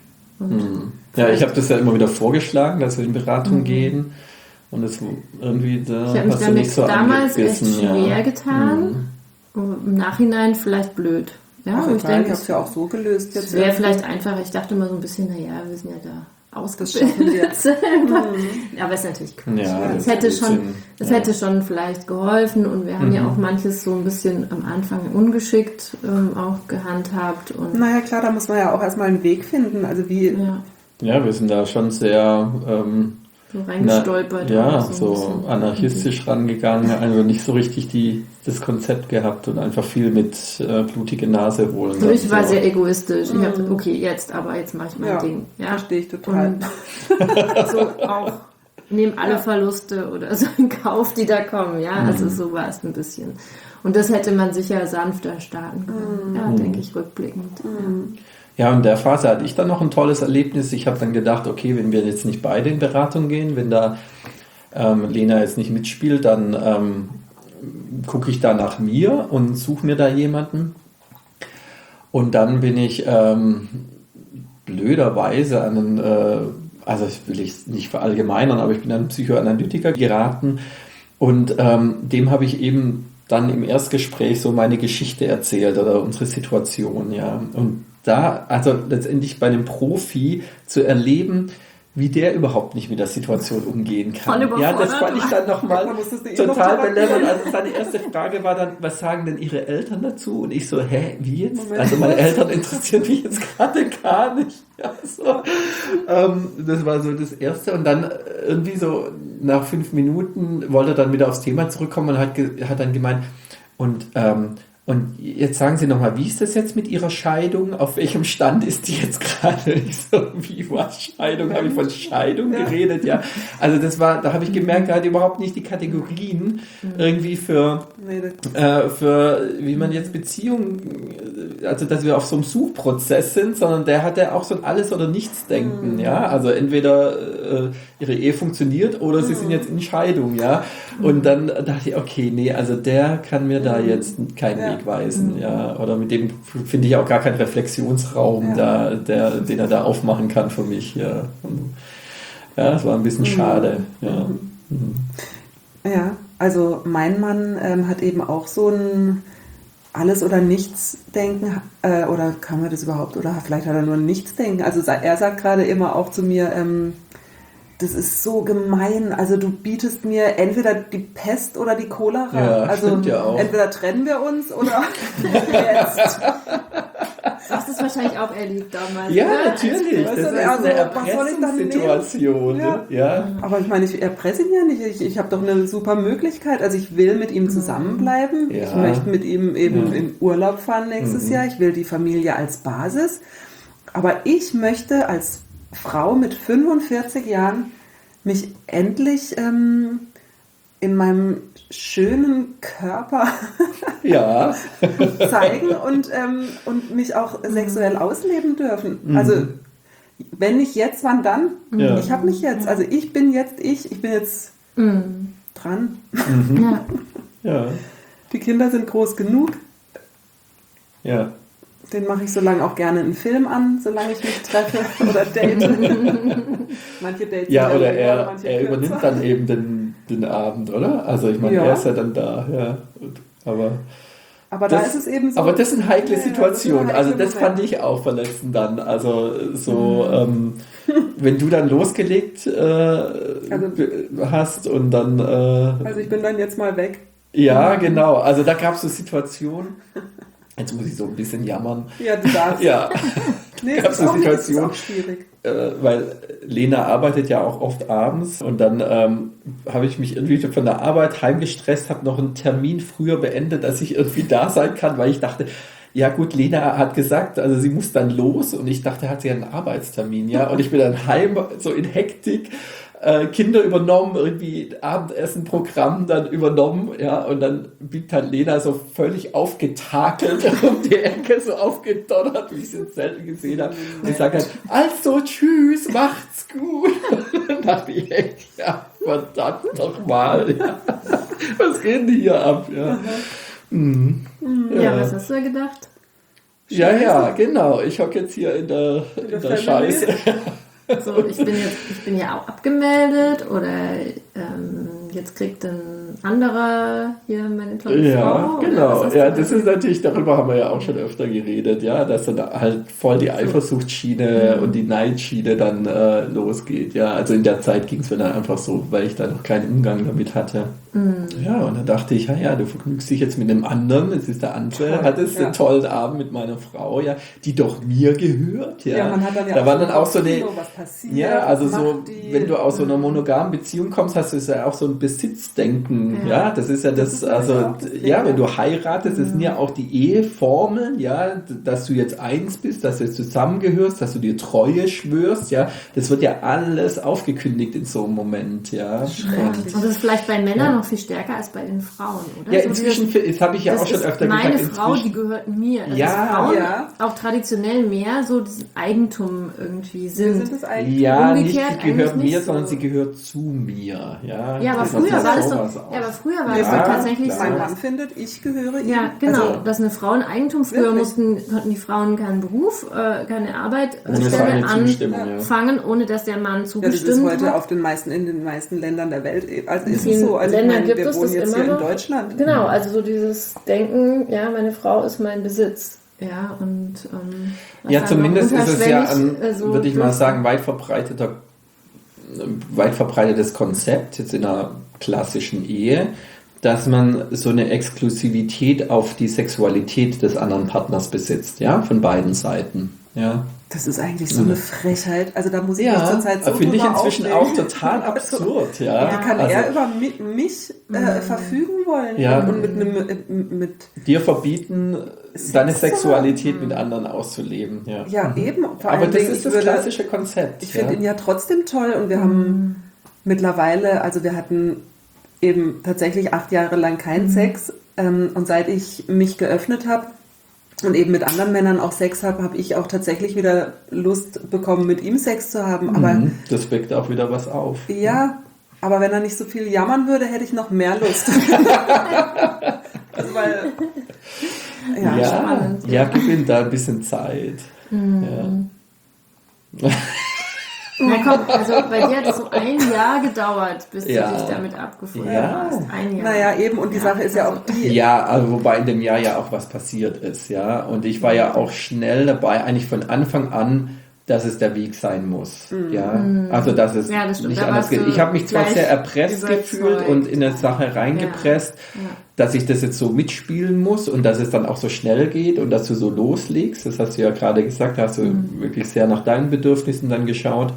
S2: Mhm. Ja, ich habe das ja immer wieder vorgeschlagen, dass wir in Beratung mhm. gehen und das irgendwie da
S1: ich habe mich
S2: hast du
S1: damit
S2: nicht so
S1: damals echt schwer
S2: ja.
S1: getan, mhm. im Nachhinein vielleicht blöd. Ja,
S3: Ach,
S1: ich denke,
S3: es ja auch so gelöst.
S1: Es wäre vielleicht einfacher, ich dachte immer so ein bisschen, naja, wir sind ja da ausgebildet selber. Mhm. Aber es ist natürlich Quatsch.
S2: Ja,
S1: das hätte schon, das
S2: ja.
S1: hätte schon vielleicht geholfen und wir haben mhm. ja auch manches so ein bisschen am Anfang ungeschickt ähm, auch gehandhabt. Und
S3: naja, klar, da muss man ja auch erstmal einen Weg finden. Also wie.
S2: Ja, ja wir sind da schon sehr ähm,
S1: so reingestolpert.
S2: Na, ja, so, so anarchistisch mhm. rangegangen, also nicht so richtig die, das Konzept gehabt und einfach viel mit äh, blutige Nase holen.
S1: Also ich war so. sehr egoistisch. Ich habe gesagt, okay, jetzt, aber jetzt mache ich mein
S3: ja,
S1: Ding. Ja,
S3: verstehe ich total.
S1: Und so auch nehme alle ja. Verluste oder so in Kauf, die da kommen. Ja, mhm. also so war es ein bisschen. Und das hätte man sicher sanfter starten können. Mhm. Ja, denke ich rückblickend.
S3: Mhm.
S1: Ja.
S2: Ja, in der Phase hatte ich dann noch ein tolles Erlebnis. Ich habe dann gedacht, okay, wenn wir jetzt nicht beide in Beratung gehen, wenn da ähm, Lena jetzt nicht mitspielt, dann ähm, gucke ich da nach mir und suche mir da jemanden. Und dann bin ich ähm, blöderweise an einen, äh, also ich will ich nicht verallgemeinern, aber ich bin an einen Psychoanalytiker geraten und ähm, dem habe ich eben dann im Erstgespräch so meine Geschichte erzählt oder unsere Situation, ja. Und da, also letztendlich bei einem Profi zu erleben, wie der überhaupt nicht mit der Situation umgehen kann.
S1: Voll
S2: Ja, das fand ich dann nochmal
S3: Da musstest du eh noch
S2: total
S3: therapieren.
S2: belämmert. Also seine erste Frage war dann, was sagen denn Ihre Eltern dazu? Und ich so, hä, wie jetzt?
S3: Moment.
S2: Also meine Eltern interessieren mich jetzt gerade gar nicht. Ja, so. ähm, das war so das Erste. Und dann irgendwie so nach fünf Minuten wollte er dann wieder aufs Thema zurückkommen und hat, ge- hat dann gemeint, und ähm, Und jetzt sagen Sie nochmal, wie ist das jetzt mit Ihrer Scheidung? Auf welchem Stand ist die jetzt gerade? Ich so, wie war Scheidung? Habe ich von Scheidung
S3: Ja.
S2: geredet? Ja. Also das war, da habe ich gemerkt, er hat überhaupt nicht die Kategorien irgendwie für,
S3: Nee, das,
S2: äh, für, wie man jetzt Beziehungen, also dass wir auf so einem Suchprozess sind, sondern der hat ja auch so ein Alles- oder Nichts-Denken, ja. Also entweder äh, ihre Ehe funktioniert oder sie sind jetzt in Scheidung, ja. Und dann dachte ich, okay, nee, also der kann mir da jetzt keinen
S3: Ja.
S2: Weg weisen, ja. Oder mit dem finde ich auch gar keinen Reflexionsraum,
S3: Ja.
S2: da, der, den er da aufmachen kann für mich, ja. Und, ja, das war ein bisschen schade, ja. Mhm.
S3: ja, also mein Mann ähm, hat eben auch so ein Alles- oder Nichts-Denken, äh, oder kann man das überhaupt, oder vielleicht hat er nur ein Nichts-Denken. Also sa- er sagt gerade immer auch zu mir, ähm, das ist so gemein, also du bietest mir entweder die Pest oder die Cholera.
S2: Ja,
S3: also
S2: stimmt ja auch.
S3: entweder trennen wir uns oder jetzt.
S1: Du hast es wahrscheinlich auch erlebt damals.
S2: Ja,
S1: oder?
S2: natürlich.
S3: Weißt
S2: Das
S3: du,
S2: ist
S3: also,
S2: eine
S3: was soll ich dann nehmen?
S2: Erpressungssituation.
S3: Ja.
S2: Ne? Ja.
S3: Aber ich meine, ich erpresse ihn ja nicht. Ich, ich habe doch eine super Möglichkeit. Also ich will mit ihm zusammenbleiben.
S2: Ja.
S3: Ich möchte mit ihm eben
S2: Mhm.
S3: in Urlaub fahren nächstes
S2: Mhm.
S3: Jahr. Ich will die Familie als Basis. Aber ich möchte als Frau mit fünfundvierzig Jahren mich endlich ähm, in meinem schönen Körper
S2: Ja.
S3: zeigen und, ähm, und mich auch sexuell ausleben dürfen.
S2: Mhm.
S3: Also wenn nicht jetzt, wann dann?
S2: Ja.
S3: Ich habe mich jetzt. Also ich bin jetzt ich. Ich bin jetzt
S1: Mhm.
S3: dran.
S1: Ja.
S2: Ja.
S3: Die Kinder sind groß genug.
S2: Ja.
S3: Den mache ich so lange auch gerne einen Film an, solange ich mich treffe oder date. Manche Dates
S2: Ja,
S3: sind
S2: oder
S3: länger,
S2: er,
S3: manche
S2: er
S3: kürzer.
S2: übernimmt dann eben den, den Abend, oder? Also ich meine,
S3: Ja.
S2: er ist ja dann da, ja. Und, aber
S3: Aber da
S2: das,
S3: ist es eben so.
S2: aber das sind heikle
S3: Ja, ja,
S2: Situationen.
S3: das ist ein
S2: Also
S3: heikler
S2: das
S3: Moment.
S2: fand ich auch verletzend dann. Also so, ähm, wenn du dann losgelegt äh,
S3: Also-
S2: hast und dann äh,
S3: Also ich bin dann jetzt mal weg.
S2: ja, genau. Also da gab es so Situationen. Jetzt muss ich so ein bisschen jammern.
S3: Ja, du darfst.
S2: Ja,
S3: Nee, es
S2: gab's
S3: ist
S2: eine
S3: auch, nicht- es ist
S2: Situation?
S3: auch schwierig.
S2: äh, weil Lena arbeitet ja auch oft abends und dann ähm, habe ich mich irgendwie von der Arbeit heimgestresst, habe noch einen Termin früher beendet, dass ich irgendwie da sein kann, weil ich dachte, ja gut, Lena hat gesagt, also sie muss dann los und ich dachte, hat sie einen Arbeitstermin, ja, und ich bin dann heim, so in Hektik, äh, Kinder übernommen, irgendwie Abendessenprogramm dann übernommen, ja, und dann biegt halt Lena so völlig aufgetakelt um die Ecke, so aufgedonnert, wie ich es jetzt selten gesehen habe. Und ich sage halt, also tschüss, macht's gut. Und dann dachte ich echt, ja, verdammt nochmal, ja. Was geht denn hier ab, ja. Mhm.
S1: Ja, was hast du da gedacht?
S2: Ja, ja, genau. Ich hocke jetzt hier in der, in der
S3: Family.
S2: Scheiße.
S1: So, ich bin jetzt, ich bin ja auch abgemeldet oder ähm, jetzt kriegt ein anderer hier meine tolle
S2: Ja,
S1: Frau. oder
S2: genau.
S1: was hast
S2: Ja,
S1: du
S2: das
S1: da?
S2: ist natürlich, darüber haben wir ja auch schon öfter geredet, ja, dass dann halt voll die Eifersuchtsschiene und die Neidschiene dann äh, losgeht. Ja, also in der Zeit ging es mir dann einfach so, weil ich da noch keinen Umgang damit hatte. Ja, und dann dachte ich, ja, ja, du vergnügst dich jetzt mit einem anderen, es ist der andere,
S3: Toll,
S2: hattest
S3: ja.
S2: einen tollen Abend mit meiner Frau, ja, die doch mir gehört, ja.
S3: Ja, man hat dann ja
S2: da
S3: auch
S2: war
S3: so
S2: dann auch so eine,
S3: Kopfkino, was passiert,
S2: ja, also
S3: was
S2: so,
S3: macht die?
S2: wenn du aus so einer monogamen Beziehung kommst, hast du ja auch so ein Besitzdenken, ja,
S1: Ja.
S2: das ist ja das,
S3: ist
S2: also,
S3: nämlich auch das Ding,
S2: ja,
S3: ja.
S2: wenn du heiratest, das sind ja auch die Eheformeln, ja, dass du jetzt eins bist, dass du jetzt zusammengehörst, dass du dir Treue schwörst, ja, das wird ja alles aufgekündigt in so einem Moment, ja.
S3: Schrecklich.
S1: Und das ist vielleicht bei Männern noch viel stärker als bei den Frauen, oder?
S2: Ja,
S1: So
S2: inzwischen,
S1: dieses-
S2: das habe ich ja
S1: das
S2: auch schon
S1: ist
S2: öfter
S1: meine
S2: gesagt.
S1: Frau, die
S2: inzwischen-
S1: gehört mir. Also
S2: Ja,
S1: dass Frauen
S3: ja.
S1: auch traditionell mehr so das Eigentum irgendwie
S3: Wir
S1: sind.
S3: sind es eigentlich.
S2: Ja, nicht
S1: Umgekehrt
S2: sie gehört
S1: eigentlich nicht
S2: mir,
S1: so.
S2: sondern sie gehört zu mir. Ja,
S1: Ja, aber
S2: das
S1: früher
S2: macht
S1: war das
S2: sowas
S1: doch,
S2: aus.
S1: ja, aber früher war
S3: Nee,
S1: das
S2: Ja,
S1: doch tatsächlich
S2: klar.
S1: so.
S3: Mein
S1: dass-
S3: Mann findet, ich gehöre ihm.
S1: Ja, genau,
S3: Also,
S1: dass eine Frau ein Eigentum, früher
S3: Wirklich?
S1: mussten, konnten die Frauen keinen Beruf, äh, keine Arbeit
S2: Ohne
S1: Stelle
S2: seine Zustimmung, ja.
S1: anfangen, ohne dass der Mann
S3: ja, das
S1: zugestimmt
S3: ist heute
S1: hat.
S3: auf den meisten, in den meisten Ländern der Welt. Also ist
S1: In
S3: es so. Also
S1: Ländern
S3: ich meine,
S1: gibt
S3: wir
S1: es
S3: wohnen
S1: das
S3: jetzt
S1: immer
S3: hier in
S1: noch.
S3: Deutschland.
S1: Genau, also so dieses Denken, ja, meine Frau ist mein Besitz. Ja, und ähm, was
S2: Ja,
S1: dann
S2: zumindest
S1: noch
S2: ist es ja ein,
S1: unterschwellig, äh, so
S2: würde ich mal
S1: durch-
S2: sagen, weit verbreiteter weit verbreitetes Konzept, jetzt in einer klassischen Ehe, dass man so eine Exklusivität auf die Sexualität des anderen Partners besitzt, ja, von beiden Seiten, ja.
S3: Das ist eigentlich so eine Frechheit. Also da muss ich mich
S2: Ja,
S3: zurzeit so
S2: finde ich
S3: drüber
S2: inzwischen
S3: aufregen.
S2: auch total absurd, ja.
S3: Wie kann
S2: Also,
S3: er über mich, mich äh, verfügen wollen
S2: Ja.
S3: und mit einem äh, mit
S2: dir verbieten,
S3: Sex
S2: deine
S3: zu
S2: Sexualität
S3: haben.
S2: mit anderen auszuleben, ja.
S3: ja eben. Vor
S2: Aber
S3: allen
S2: das
S3: Dingen,
S2: ist
S3: ich
S2: das
S3: würde-
S2: klassische Konzept.
S3: Ich finde
S2: ja.
S3: ihn ja trotzdem toll und wir haben mittlerweile, also wir hatten eben tatsächlich acht Jahre lang keinen Sex ähm, und seit ich mich geöffnet habe und eben mit anderen Männern auch Sex habe, habe ich auch tatsächlich wieder Lust bekommen, mit ihm Sex zu haben. Aber
S2: Mhm. Das weckt auch wieder was auf.
S3: ja, aber wenn er nicht so viel jammern würde, hätte ich noch mehr Lust. also weil, ja,
S2: Ja,
S1: spannend,
S2: ja,
S1: ja.
S2: gib ihm da ein bisschen Zeit. Ja.
S1: Na komm, also bei dir hat es so ein Jahr gedauert, bis
S2: Ja.
S1: du dich damit abgefunden
S2: Ja.
S1: hast. Ein Jahr.
S3: naja, eben, und die Sache ist ja auch die,
S2: Ja, also wobei in dem Jahr ja auch was passiert ist, ja. Und ich war ja auch schnell dabei, eigentlich von Anfang an, dass es der Weg sein muss. Ja, also dass es
S1: Ja, das stimmt.
S2: nicht
S1: Da
S2: anders
S1: warst
S2: geht.
S1: du
S2: Ich habe mich zwar
S1: gleich
S2: sehr erpresst
S1: überzeugt.
S2: gefühlt und in eine Sache reingepresst,
S1: Ja. Ja.
S2: dass ich das jetzt so mitspielen muss und dass es dann auch so schnell geht und dass du so loslegst. Das hast du ja gerade gesagt, da hast du
S1: Mhm.
S2: wirklich sehr nach deinen Bedürfnissen dann geschaut.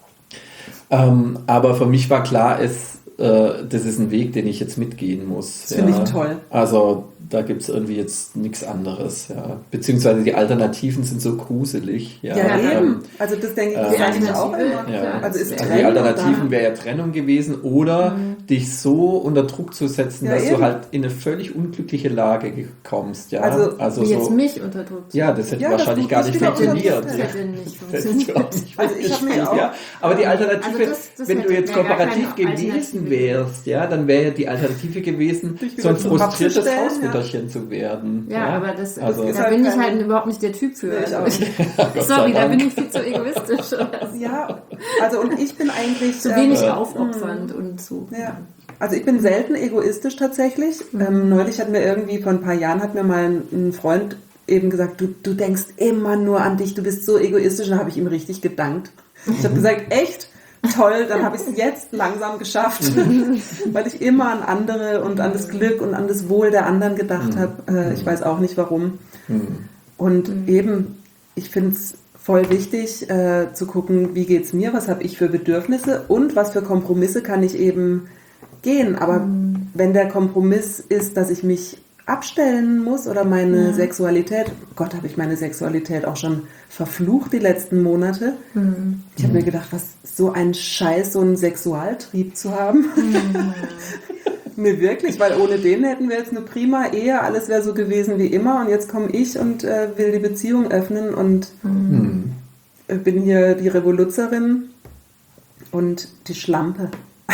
S2: Ähm, aber für mich war klar, es, äh, das ist ein Weg, den ich jetzt mitgehen muss.
S3: Das finde ich toll.
S2: Also da gibt es irgendwie jetzt nichts anderes. Ja. Beziehungsweise die Alternativen sind so gruselig. Ja,
S3: ja,
S1: Ja,
S3: eben.
S2: ähm,
S3: Also das denke ich,
S2: äh,
S3: das
S1: Die
S3: sage ich auch
S1: Alternative,
S3: immer.
S2: Ja.
S1: klar,
S3: Also
S1: das
S3: ist
S1: wäre-
S2: Also die
S3: Trennung
S2: Alternativen
S3: dann-
S2: wäre ja Trennung gewesen oder dich so unter Druck zu setzen,
S3: Ja,
S2: dass
S3: eben.
S2: du halt in eine völlig unglückliche Lage kommst. Ja?
S3: Also-
S1: Wie
S2: so,
S1: jetzt mich unter Druck zu
S2: ja, das hätte
S3: Ja, dass
S2: wahrscheinlich
S3: du
S2: gar
S3: dich
S2: nicht
S3: wieder unter
S2: funktioniert.
S3: Druck
S1: Das
S3: Ja.
S1: hätte nicht
S2: Das
S1: funktioniert.
S2: hätte auch nicht
S3: Also ich habe mich auch-
S2: ja. Aber die Alternative,
S1: Also das- das
S2: wenn du
S1: hätte-
S2: jetzt
S1: wäre gar
S2: kooperativ
S1: keine
S2: gewesen
S1: Alternative
S2: wärst, ja, dann wäre die Alternative gewesen,
S3: Dich
S2: so ein
S3: wieder zum
S2: frustriertes
S3: Abzustellen, ja.
S2: Hausmütterchen zu werden.
S1: Ja, aber das,
S2: also,
S3: ist
S1: da
S3: halt
S1: bin ich
S3: kein-
S1: halt überhaupt nicht der Typ für.
S3: Nee, ich
S1: Also
S3: auch
S1: ich,
S3: nicht.
S2: Gott sei
S1: sorry, da
S2: Dank.
S1: bin ich viel zu egoistisch. Oder so.
S3: Ja, also und ich bin eigentlich...
S1: Zu
S3: ähm,
S1: wenig aufopfernd und so.
S3: Ja, also ich bin selten egoistisch tatsächlich. Ähm, neulich hat mir irgendwie, vor ein paar Jahren hat mir mal ein, ein Freund eben gesagt, du, du denkst immer nur an dich, du bist so egoistisch. Und dann habe ich ihm richtig gedankt. Ich habe gesagt, echt? Toll, dann habe ich es jetzt langsam geschafft, weil ich immer an andere und an das Glück und an das Wohl der anderen gedacht habe. Äh, ich weiß auch nicht warum. Und eben, ich finde es voll wichtig äh, zu gucken, wie geht es mir, was habe ich für Bedürfnisse und was für Kompromisse kann ich eben gehen. Aber
S1: Mhm.
S3: wenn der Kompromiss ist, dass ich mich abstellen muss oder meine
S1: Ja.
S3: Sexualität, Gott, habe ich meine Sexualität auch schon verflucht die letzten Monate.
S1: Mhm.
S3: Ich habe mir gedacht, was so ein Scheiß, so einen Sexualtrieb zu haben.
S1: Mhm.
S3: Nee, wirklich, weil ohne den hätten wir jetzt eine prima Ehe, alles wäre so gewesen wie immer und jetzt komme ich und äh, will die Beziehung öffnen und
S2: Hm.
S3: äh, bin hier die Revoluzerin und die Schlampe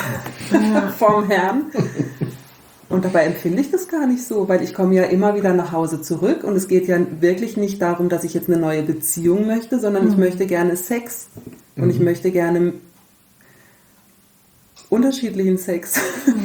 S3: vom Herrn. Und dabei empfinde ich das gar nicht so, weil ich komme ja immer wieder nach Hause zurück und es geht ja wirklich nicht darum, dass ich jetzt eine neue Beziehung möchte, sondern ich möchte gerne Sex und ich möchte gerne unterschiedlichen Sex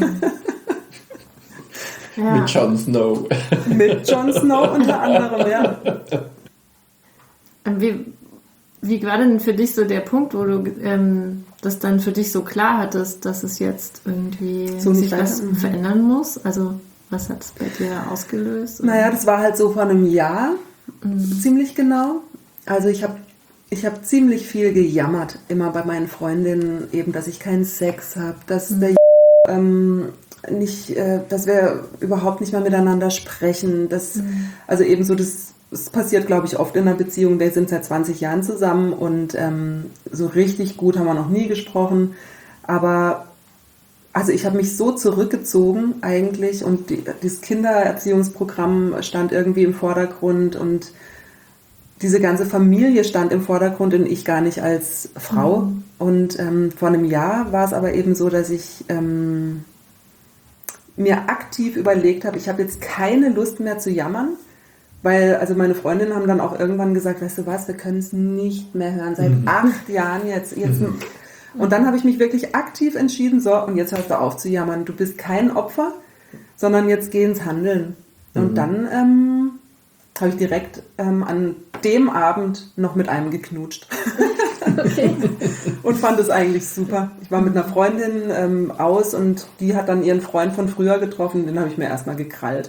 S1: Ja.
S2: Mit Jon Snow.
S3: mit Jon Snow unter anderem, ja.
S1: Und Wie, wie war denn für dich so der Punkt, wo du ähm, das dann für dich so klar hattest, dass es jetzt irgendwie
S3: So nicht
S1: sich was
S3: weiter- mhm.
S1: verändern muss? Also was hat es bei dir ausgelöst?
S3: Naja, das war halt so vor einem Jahr, ziemlich genau. Also ich habe ich hab ziemlich viel gejammert, immer bei meinen Freundinnen, eben, dass ich keinen Sex habe, dass der ähm, nicht, äh, dass wir überhaupt nicht mehr miteinander sprechen. Das, Also eben so, das, das passiert, glaube ich, oft in einer Beziehung. Wir sind seit zwanzig Jahren zusammen und ähm, so richtig gut haben wir noch nie gesprochen. Aber also ich habe mich so zurückgezogen eigentlich und die, dieses Kindererziehungsprogramm stand irgendwie im Vordergrund und diese ganze Familie stand im Vordergrund und ich gar nicht als Frau. Mhm. Und ähm, vor einem Jahr war es aber eben so, dass ich ähm, mir aktiv überlegt habe, ich habe jetzt keine Lust mehr zu jammern, weil also meine Freundinnen haben dann auch irgendwann gesagt, weißt du was, wir können es nicht mehr hören, seit mhm. acht Jahren jetzt. jetzt mhm. Und dann habe ich mich wirklich aktiv entschieden, so, und jetzt hörst du auf zu jammern. Du bist kein Opfer, sondern jetzt geh ins Handeln. Mhm. Und dann ähm, habe ich direkt ähm, an dem Abend noch mit einem geknutscht.
S1: Okay.
S3: Und fand es eigentlich super. Ich war mit einer Freundin ähm, aus und die hat dann ihren Freund von früher getroffen, den habe ich mir erstmal gekrallt.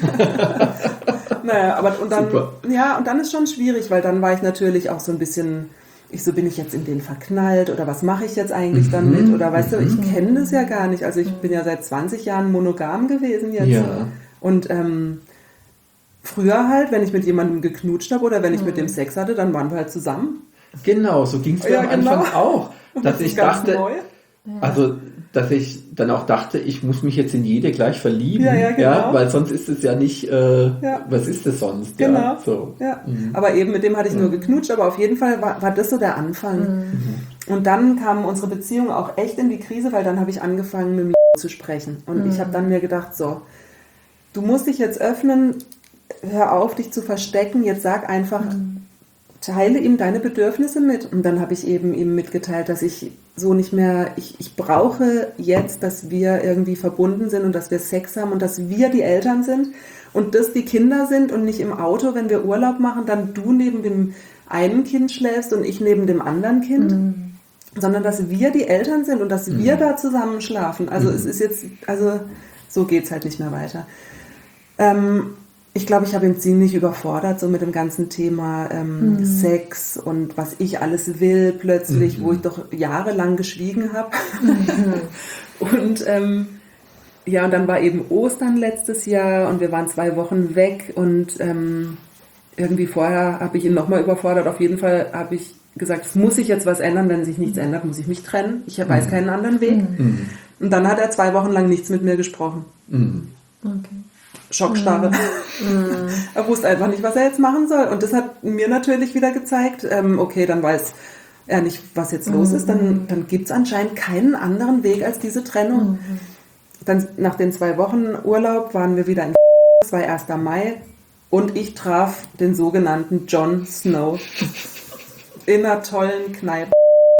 S3: Naja, aber und dann,
S2: Super.
S3: ja, und dann ist schon schwierig, weil dann war ich natürlich auch so ein bisschen, ich so, bin ich jetzt in den verknallt oder was mache ich jetzt eigentlich
S2: Mhm.
S3: damit? Oder weißt du, ich kenne das ja gar nicht. Also ich bin ja seit zwanzig Jahren monogam gewesen jetzt.
S2: Ja.
S3: Und ähm, früher halt, wenn ich mit jemandem geknutscht habe oder wenn ich mit dem Sex hatte, dann waren wir halt zusammen.
S2: Genau, so ging es mir
S3: Ja,
S2: am
S3: genau.
S2: Anfang auch. Dass
S3: Das
S2: ich
S3: ist ganz
S2: dachte,
S3: neu.
S2: also dass ich dann auch dachte, ich muss mich jetzt in jede gleich verlieben,
S3: Ja, ja, genau.
S2: weil sonst ist es ja nicht, äh,
S3: Ja.
S2: was ist es sonst?
S3: Genau.
S2: Ja, so.
S3: Ja,
S2: Mhm.
S3: aber eben mit dem hatte ich nur geknutscht, aber auf jeden Fall war, war das so der Anfang. Und dann kam unsere Beziehung auch echt in die Krise, weil dann habe ich angefangen mit mir zu sprechen. Und ich habe dann mir gedacht, so, du musst dich jetzt öffnen, hör auf, dich zu verstecken, jetzt sag einfach, teile ihm deine Bedürfnisse mit. Und dann habe ich eben ihm mitgeteilt, dass ich so nicht mehr, ich, ich brauche jetzt, dass wir irgendwie verbunden sind und dass wir Sex haben und dass wir die Eltern sind und das die Kinder sind und nicht im Auto, wenn wir Urlaub machen, dann du neben dem einen Kind schläfst und ich neben dem anderen Kind, mhm. sondern dass wir die Eltern sind und dass mhm. wir da zusammen schlafen. Also mhm. es ist jetzt, also so geht es halt nicht mehr weiter. Ähm, Ich glaube, ich habe ihn ziemlich überfordert, so mit dem ganzen Thema ähm, mhm. Sex und was ich alles will plötzlich, mhm. wo ich doch jahrelang geschwiegen habe. Mhm. Und ähm, ja, und dann war eben Ostern letztes Jahr und wir waren zwei Wochen weg und ähm, irgendwie vorher habe ich ihn nochmal überfordert. Auf jeden Fall habe ich gesagt, es muss sich jetzt was ändern, wenn sich nichts ändert, muss ich mich trennen. Ich weiß keinen anderen Weg. Mhm. Und dann hat er zwei Wochen lang nichts mit mir gesprochen.
S2: Mhm.
S3: Okay. Schockstarre. Mm. Er wusste einfach nicht, was er jetzt machen soll. Und das hat mir natürlich wieder gezeigt, ähm, okay, dann weiß er nicht, was jetzt mm. los ist. Dann, dann gibt es anscheinend keinen anderen Weg als diese Trennung. Mm. Dann nach den zwei Wochen Urlaub waren wir wieder in es war erster Mai und ich traf den sogenannten Jon Snow in einer tollen Kneipe.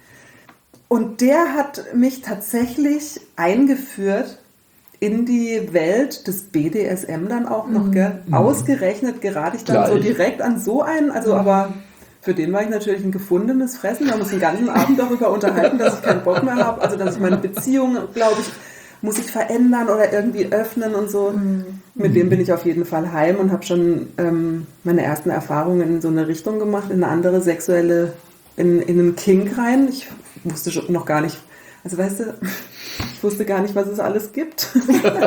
S3: Und der hat mich tatsächlich eingeführt in die Welt des B D S M dann auch noch, mhm. gell? Ausgerechnet gerate ich dann Gleich. so direkt an so einen, also aber für den war ich natürlich ein gefundenes Fressen. Wir haben uns den ganzen Abend darüber unterhalten, dass ich keinen Bock mehr habe, also dass ich meine Beziehung, glaube ich, muss ich verändern oder irgendwie öffnen und so. Mhm. Mit dem bin ich auf jeden Fall heim und habe schon ähm, meine ersten Erfahrungen in so eine Richtung gemacht, in eine andere sexuelle, in, in einen Kink rein. Ich wusste schon noch gar nicht, also weißt du, ich wusste gar nicht, was es alles gibt. Ich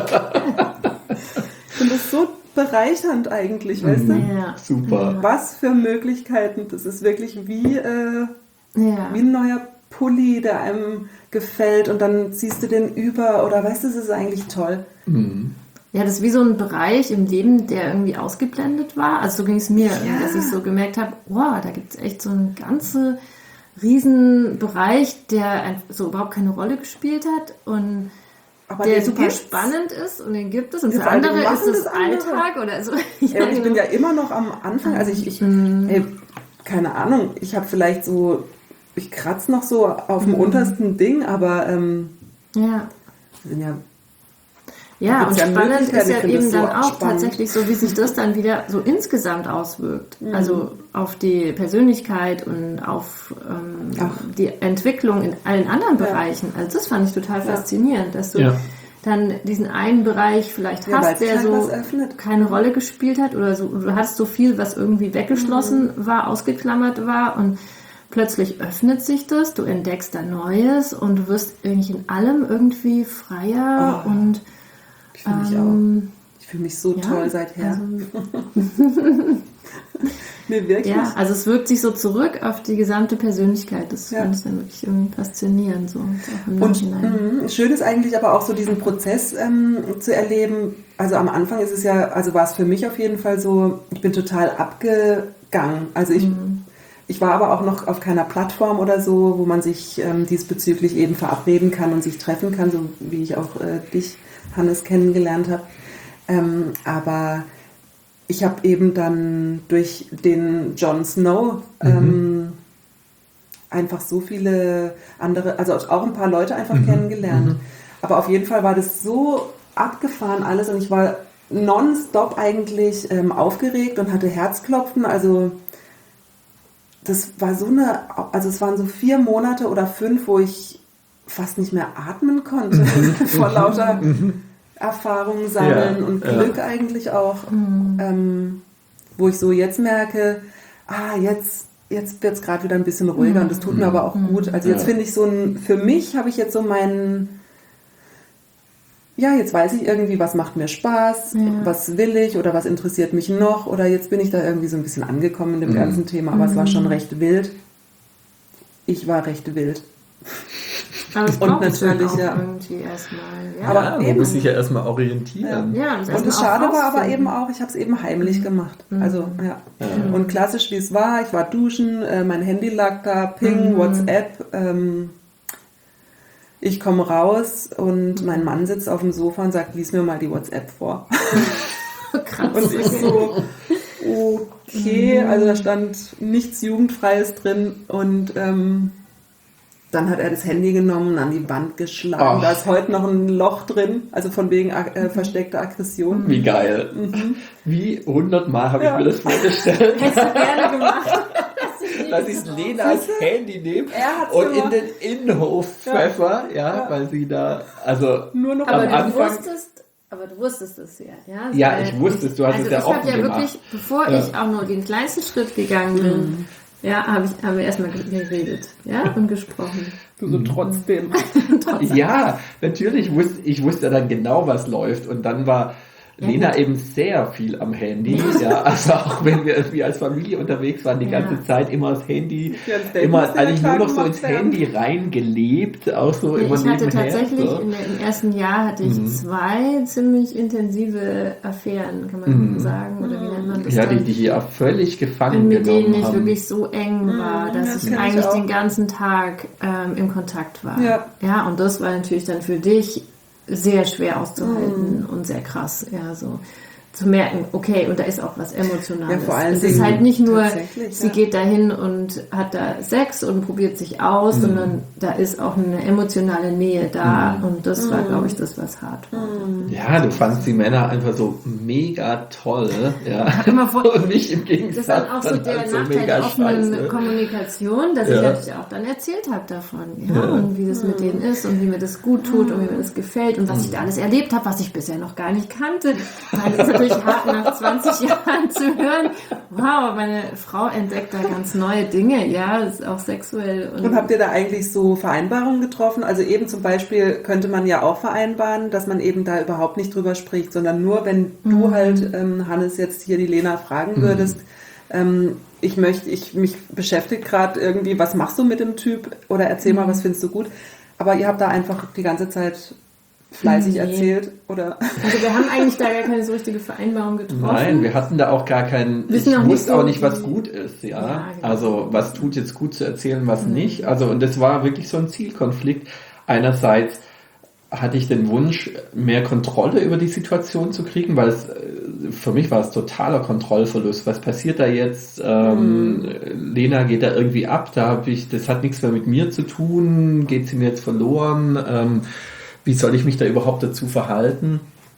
S3: finde das so bereichernd eigentlich, weißt du?
S2: Ja. Super.
S3: Was für Möglichkeiten. Das ist wirklich wie, äh, ja. wie ein neuer Pulli, der einem gefällt und dann ziehst du den über oder weißt du, das ist eigentlich toll.
S2: Mhm.
S1: Ja, das ist wie so ein Bereich im Leben, der irgendwie ausgeblendet war. Also so ging es mir, ja. dass ich so gemerkt habe, wow, da gibt es echt so einen ganzen Riesenbereich, der so überhaupt keine Rolle gespielt hat und aber der super gibt's. spannend ist und den gibt es und für andere ist es Alltag oder so.
S3: Ja, ja, ich bin ja immer noch am Anfang, also ich, ich mhm. ey, keine Ahnung, ich habe vielleicht so, ich kratze noch so auf dem mhm. untersten Ding, aber ähm,
S1: ja.
S3: sind ja
S1: Ja, und ja spannend ist ja eben dann auch spannend. tatsächlich so, wie sich das dann wieder so insgesamt auswirkt. Mhm. Also auf die Persönlichkeit und auf ähm, die Entwicklung in allen anderen ja. Bereichen. Also das fand ich total ja. faszinierend, dass du ja. dann diesen einen Bereich vielleicht ja, hast, der so keine Rolle gespielt hat oder so. Du hattest so viel, was irgendwie weggeschlossen mhm. war, ausgeklammert war und plötzlich öffnet sich das, du entdeckst da Neues und du wirst irgendwie in allem irgendwie freier
S3: oh.
S1: und
S3: Ich fühle mich ähm, auch. Ich fühle mich so ja, toll seither.
S1: Also,
S3: nee, wirklich.
S1: Ja, also es wirkt sich so zurück auf die gesamte Persönlichkeit. Das ja. fand ich dann wirklich irgendwie faszinierend. So,
S3: und und schön ist eigentlich aber auch so diesen Prozess ähm, zu erleben. Also am Anfang ist es ja, also war es für mich auf jeden Fall so, ich bin total abgegangen. Also ich, mhm. ich war aber auch noch auf keiner Plattform oder so, wo man sich ähm, diesbezüglich eben verabreden kann und sich treffen kann, so wie ich auch äh, dich Hannes kennengelernt habe. Ähm, aber ich habe eben dann durch den Jon Snow ähm, mhm. einfach so viele andere, also auch ein paar Leute einfach mhm. kennengelernt. Mhm. Aber auf jeden Fall war das so abgefahren alles und ich war nonstop eigentlich ähm, aufgeregt und hatte Herzklopfen. Also das war so eine, also es waren so vier Monate oder fünf, wo ich fast nicht mehr atmen konnte vor lauter Erfahrungen sammeln ja, und Glück ja. eigentlich auch, mhm. ähm, wo ich so jetzt merke, ah, jetzt, jetzt wird es gerade wieder ein bisschen ruhiger mhm. und das tut mir aber auch mhm. gut. Also jetzt ja. finde ich so ein, für mich habe ich jetzt so meinen, ja, jetzt weiß ich irgendwie, was macht mir Spaß, ja. was will ich oder was interessiert mich noch oder jetzt bin ich da irgendwie so ein bisschen angekommen in dem mhm. ganzen Thema, aber mhm. es war schon recht wild. Ich war recht wild.
S1: Aber es
S3: und natürlich
S1: auch
S3: ja
S1: irgendwie erstmal. Ja,
S3: aber
S2: ja, man muss sich ja erstmal orientieren.
S3: Ja. Ja, und das Schade war aber eben auch, ich habe es eben heimlich gemacht. Mhm. Also ja. ja. Und klassisch wie es war, ich war duschen, äh, mein Handy lag da, Ping, mhm. WhatsApp. Ähm, ich komme raus und mein Mann sitzt auf dem Sofa und sagt, lies mir mal die WhatsApp vor.
S1: Krass.
S3: Und ich so, okay, mhm. also da stand nichts Jugendfreies drin und ähm, dann hat er das Handy genommen und an die Wand geschlagen. Oh. Da ist heute noch ein Loch drin, also von wegen äh, versteckter Aggression.
S2: Wie geil. Mhm. Wie hundertmal habe ja. ich mir das vorgestellt.
S1: Hättest du gerne gemacht.
S2: Dass ich Lenas Handy nehme und gemacht. in den Innenhof pfeffer, ja. ja, weil sie da, also
S3: nur noch
S1: aber
S2: am
S1: du
S2: Anfang...
S1: Wusstest, aber du wusstest es ja. Ja,
S2: ja ich wusste es, du hast
S1: also
S2: es ja offen gemacht.
S1: Ich habe ja wirklich, bevor ja. ich auch nur den kleinsten Schritt gegangen bin, mhm. ja, habe ich, haben wir erstmal geredet, ja, und gesprochen.
S3: Du so trotzdem.
S1: trotzdem.
S2: Ja, natürlich wusste ich wusste dann genau, was läuft und dann war ja, Lena gut. eben sehr viel am Handy, ja, also auch wenn wir irgendwie als Familie unterwegs waren, die ja. ganze Zeit immer das Handy, ja, immer eigentlich nur noch so ins Handy reingelebt, auch so
S1: ja,
S2: immer
S1: ich hatte
S2: nebenher,
S1: tatsächlich,
S2: so.
S1: in der, im ersten Jahr hatte ich mhm. zwei ziemlich intensive Affären, kann man mhm. sagen, oder wie nennt man das
S2: Ja,
S1: dann?
S2: die, die hier auch völlig gefangen
S1: mit
S2: genommen
S1: denen ich
S2: haben.
S1: wirklich so eng war, mhm, dass das ich eigentlich ich den ganzen Tag ähm, im Kontakt war.
S3: Ja.
S1: ja, und das war natürlich dann für dich sehr schwer auszuhalten mhm. und sehr krass, ja, so. Zu merken, okay, und da ist auch was Emotionales.
S3: Ja, vor allem
S1: es ist halt nicht nur, sie
S3: ja.
S1: geht dahin und hat da Sex und probiert sich aus, mhm. sondern da ist auch eine emotionale Nähe da mhm. und das war, glaube ich, das, was hart war.
S2: Ja, du fandst die Männer einfach so mega toll, ja.
S1: Immer vor,
S2: und mich im Gegensatz.
S1: Das ist dann auch so der
S2: halt so
S1: Nachteil der offenen
S2: scheiße.
S1: Kommunikation, dass ja. ich natürlich auch dann erzählt habe davon, ja, ja. und wie das mit denen ist und wie mir das gut tut und wie mir das gefällt und was ich da alles erlebt habe, was ich bisher noch gar nicht kannte, weil es natürlich hart nach zwanzig Jahren zu hören, wow, meine Frau entdeckt da ganz neue Dinge, ja, das ist auch sexuell.
S3: Und, und habt ihr da eigentlich so Vereinbarungen getroffen? Also eben zum Beispiel könnte man ja auch vereinbaren, dass man eben da überhaupt nicht drüber spricht, sondern nur, wenn mhm. du halt, ähm, Hannes, jetzt hier die Lena fragen würdest, mhm. ähm, ich möchte, ich mich beschäftigt gerade irgendwie, was machst du mit dem Typ? Oder erzähl mhm. mal, was findest du gut? Aber ihr habt da einfach die ganze Zeit fleißig nee. erzählt, oder?
S1: Also wir haben eigentlich da gar keine so richtige Vereinbarung getroffen.
S2: Nein, wir hatten da auch gar keinen, ich wusste nicht so auch nicht, was gut ist, ja. ja genau. Also was tut jetzt gut zu erzählen, was mhm. nicht. Also und das war wirklich so ein Zielkonflikt. Einerseits hatte ich den Wunsch, mehr Kontrolle über die Situation zu kriegen, weil es für mich war es totaler Kontrollverlust. Was passiert da jetzt? Ähm, mhm. Lena geht da irgendwie ab, da habe ich, das hat nichts mehr mit mir zu tun, geht sie mir jetzt verloren? Ähm, Wie soll ich mich da überhaupt dazu verhalten?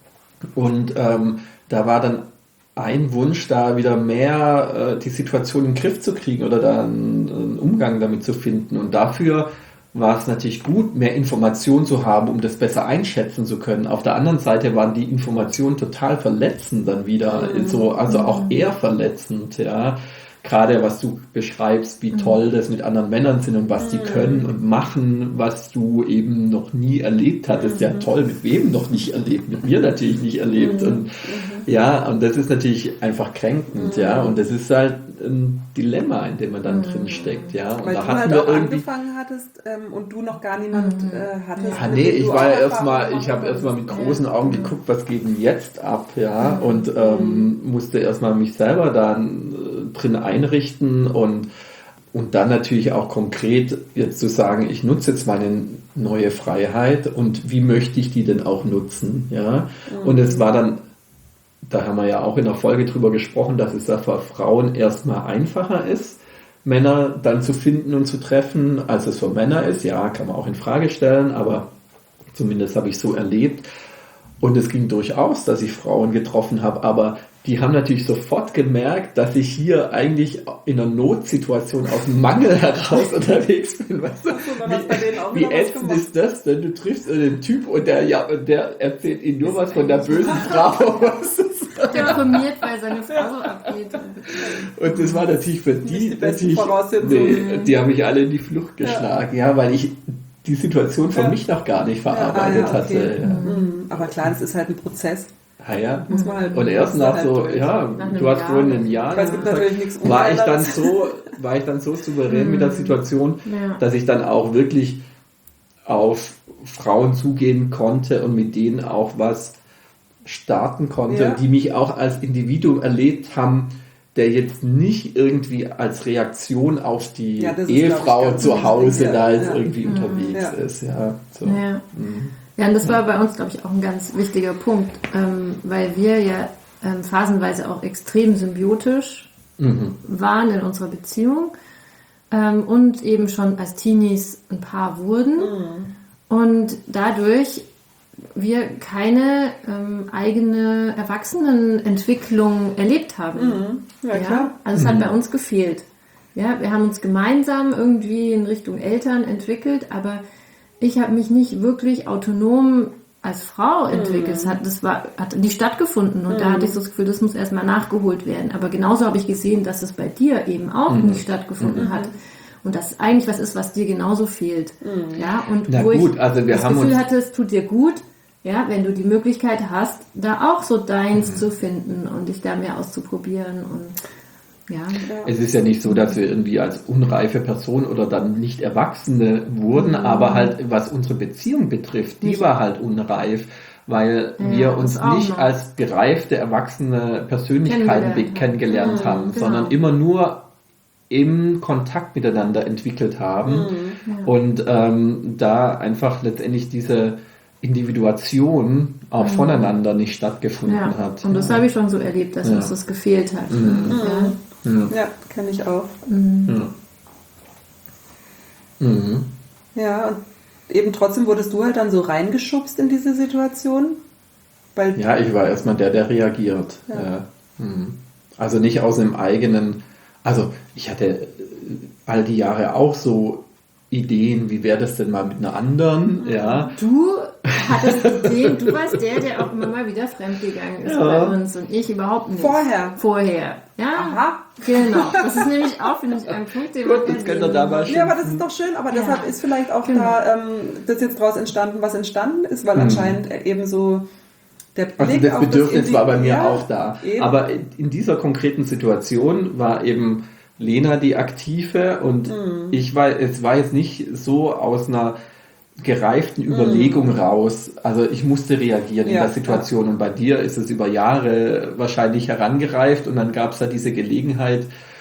S2: Und ähm, da war dann ein Wunsch, da wieder mehr äh, die Situation in den Griff zu kriegen oder da einen, einen Umgang damit zu finden. Und dafür war es natürlich gut, mehr Informationen zu haben, um das besser einschätzen zu können. Auf der anderen Seite waren die Informationen total verletzend dann wieder, mhm. so, also auch eher verletzend, ja. Gerade was du beschreibst, wie toll das mit anderen Männern sind und was die können und machen, was du eben noch nie erlebt hattest. Ja, toll, mit wem noch nicht erlebt? Mit mir natürlich nicht erlebt. Und ja, und das ist natürlich einfach kränkend, ja. Und das ist halt ein Dilemma, in dem man dann drin steckt, ja. Und
S3: weil
S2: da
S3: du
S2: hatten
S3: halt
S2: wir
S3: auch
S2: irgendwie
S3: angefangen hattest ähm, und du noch gar niemand äh, hattest.
S2: Ja, nee, ich war ja erstmal, ich habe erstmal mit großen Augen geguckt, was geht denn jetzt ab, ja. Und ähm, musste erstmal mich selber dann äh, drin einrichten und und dann natürlich auch konkret jetzt zu sagen, ich nutze jetzt meine neue Freiheit und wie möchte ich die denn auch nutzen, ja. Mhm. Und es war dann, da haben wir ja auch in der Folge drüber gesprochen, dass es da für Frauen erstmal einfacher ist, Männer dann zu finden und zu treffen, als es für Männer ist. Ja, kann man auch in Frage stellen, aber zumindest habe ich so erlebt. Und es ging durchaus, dass ich Frauen getroffen habe, aber die haben natürlich sofort gemerkt, dass ich hier eigentlich in einer Notsituation aus dem Mangel heraus unterwegs bin. Weißt du? Wie, wie ätzend ist das denn? Du triffst einen Typ und der, ja, und der erzählt ihnen nur was von der bösen Frau.
S1: Deprimiert, weil seine Frau abgeht.
S2: Und das war natürlich für die,
S3: die besten
S2: natürlich,
S3: Voraussetzungen.
S2: Nee, die haben mich alle in die Flucht geschlagen, ja, ja weil ich die Situation für ja. mich noch gar nicht verarbeitet ja, ah, ja, okay. hatte. Ja.
S3: Mhm. Aber klar, es ist halt ein Prozess.
S2: Ja, ja.
S3: Muss man halt
S2: und erst nach so, halt ja, nach du hast vorhin ein Jahr,
S3: es gibt natürlich nichts
S2: war ich dann so, war ich dann so souverän mit der Situation, ja. dass ich dann auch wirklich auf Frauen zugehen konnte und mit denen auch was starten konnte, ja. die mich auch als Individuum erlebt haben, der jetzt nicht irgendwie als Reaktion auf die ja, Ehefrau ist, zu Hause ja, da jetzt ja. irgendwie mhm. unterwegs ja. ist. Ja, so.
S1: ja. Mhm. ja, und das war bei uns, glaube ich, auch ein ganz wichtiger Punkt, ähm, weil wir ja ähm, phasenweise auch extrem symbiotisch mhm. waren in unserer Beziehung ähm, und eben schon als Teenies ein Paar wurden mhm. und dadurch wir keine ähm, eigene Erwachsenenentwicklung erlebt haben.
S3: Mhm. Ja,
S1: ja?
S3: klar.
S1: Also es
S2: mhm.
S1: hat bei uns gefehlt. Ja, wir haben uns gemeinsam irgendwie in Richtung Eltern entwickelt, aber ich habe mich nicht wirklich autonom als Frau entwickelt. Mhm. Das hat, das war, hat nicht stattgefunden und mhm. da hatte ich so das Gefühl, das muss erstmal nachgeholt werden. Aber genauso habe ich gesehen, dass es bei dir eben auch mhm. nicht stattgefunden mhm. hat. Und das eigentlich was ist, was dir genauso fehlt. Mhm. Ja, und
S2: Na
S1: wo
S2: gut,
S1: ich
S2: also wir
S1: das
S2: haben
S1: Gefühl
S2: uns
S1: hatte, es tut dir gut, ja, wenn du die Möglichkeit hast, da auch so deins mhm. zu finden und dich da mehr auszuprobieren. Und ja.
S2: Es ist ja nicht so, dass wir irgendwie als unreife Person oder dann nicht Erwachsene wurden, mhm. aber halt was unsere Beziehung betrifft, die nicht. war halt unreif, weil ja, wir uns nicht noch. als gereifte, erwachsene Persönlichkeiten kennengelernt, kennengelernt haben, mhm, genau. sondern immer nur im Kontakt miteinander entwickelt haben mhm, ja. und ähm, da einfach letztendlich diese Individuation auch mhm. voneinander nicht stattgefunden
S1: ja.
S2: hat.
S1: Und das ja. habe ich schon so erlebt, dass ja. uns das gefehlt hat.
S2: Mhm.
S1: Ja,
S3: ja. ja kenne ich auch.
S1: Mhm.
S2: Ja. Mhm.
S3: ja, und eben trotzdem wurdest du halt dann so reingeschubst in diese Situation? Weil
S2: ja, ich war erstmal der, der reagiert. Ja. Ja. Mhm. Also nicht aus einem eigenen. Also ich hatte all die Jahre auch so Ideen, wie wäre das denn mal mit einer anderen, ja.
S1: Du hattest Ideen, du warst der, der auch immer mal wieder fremdgegangen ist ja. bei uns und ich überhaupt nicht.
S3: Vorher?
S1: Vorher, ja.
S3: Aha.
S1: Genau, das ist nämlich auch, finde ich, ein Punkt, den man
S2: Gut, jetzt könnt ihr da mal
S3: ja, aber das ist doch schön, aber ja. deshalb ist vielleicht auch genau. da ähm, das jetzt draus entstanden, was entstanden ist, weil mhm. anscheinend eben so der Blick
S2: also das Bedürfnis
S3: das
S2: war bei mir
S3: ja,
S2: auch da.
S3: Eben.
S2: Aber in dieser konkreten Situation war eben Lena die Aktive und mm. ich war, es war jetzt nicht so aus einer gereiften Überlegung mm. raus. Also ich musste reagieren ja, in der Situation ja. und bei dir ist es über Jahre wahrscheinlich herangereift und dann gab es da diese Gelegenheit,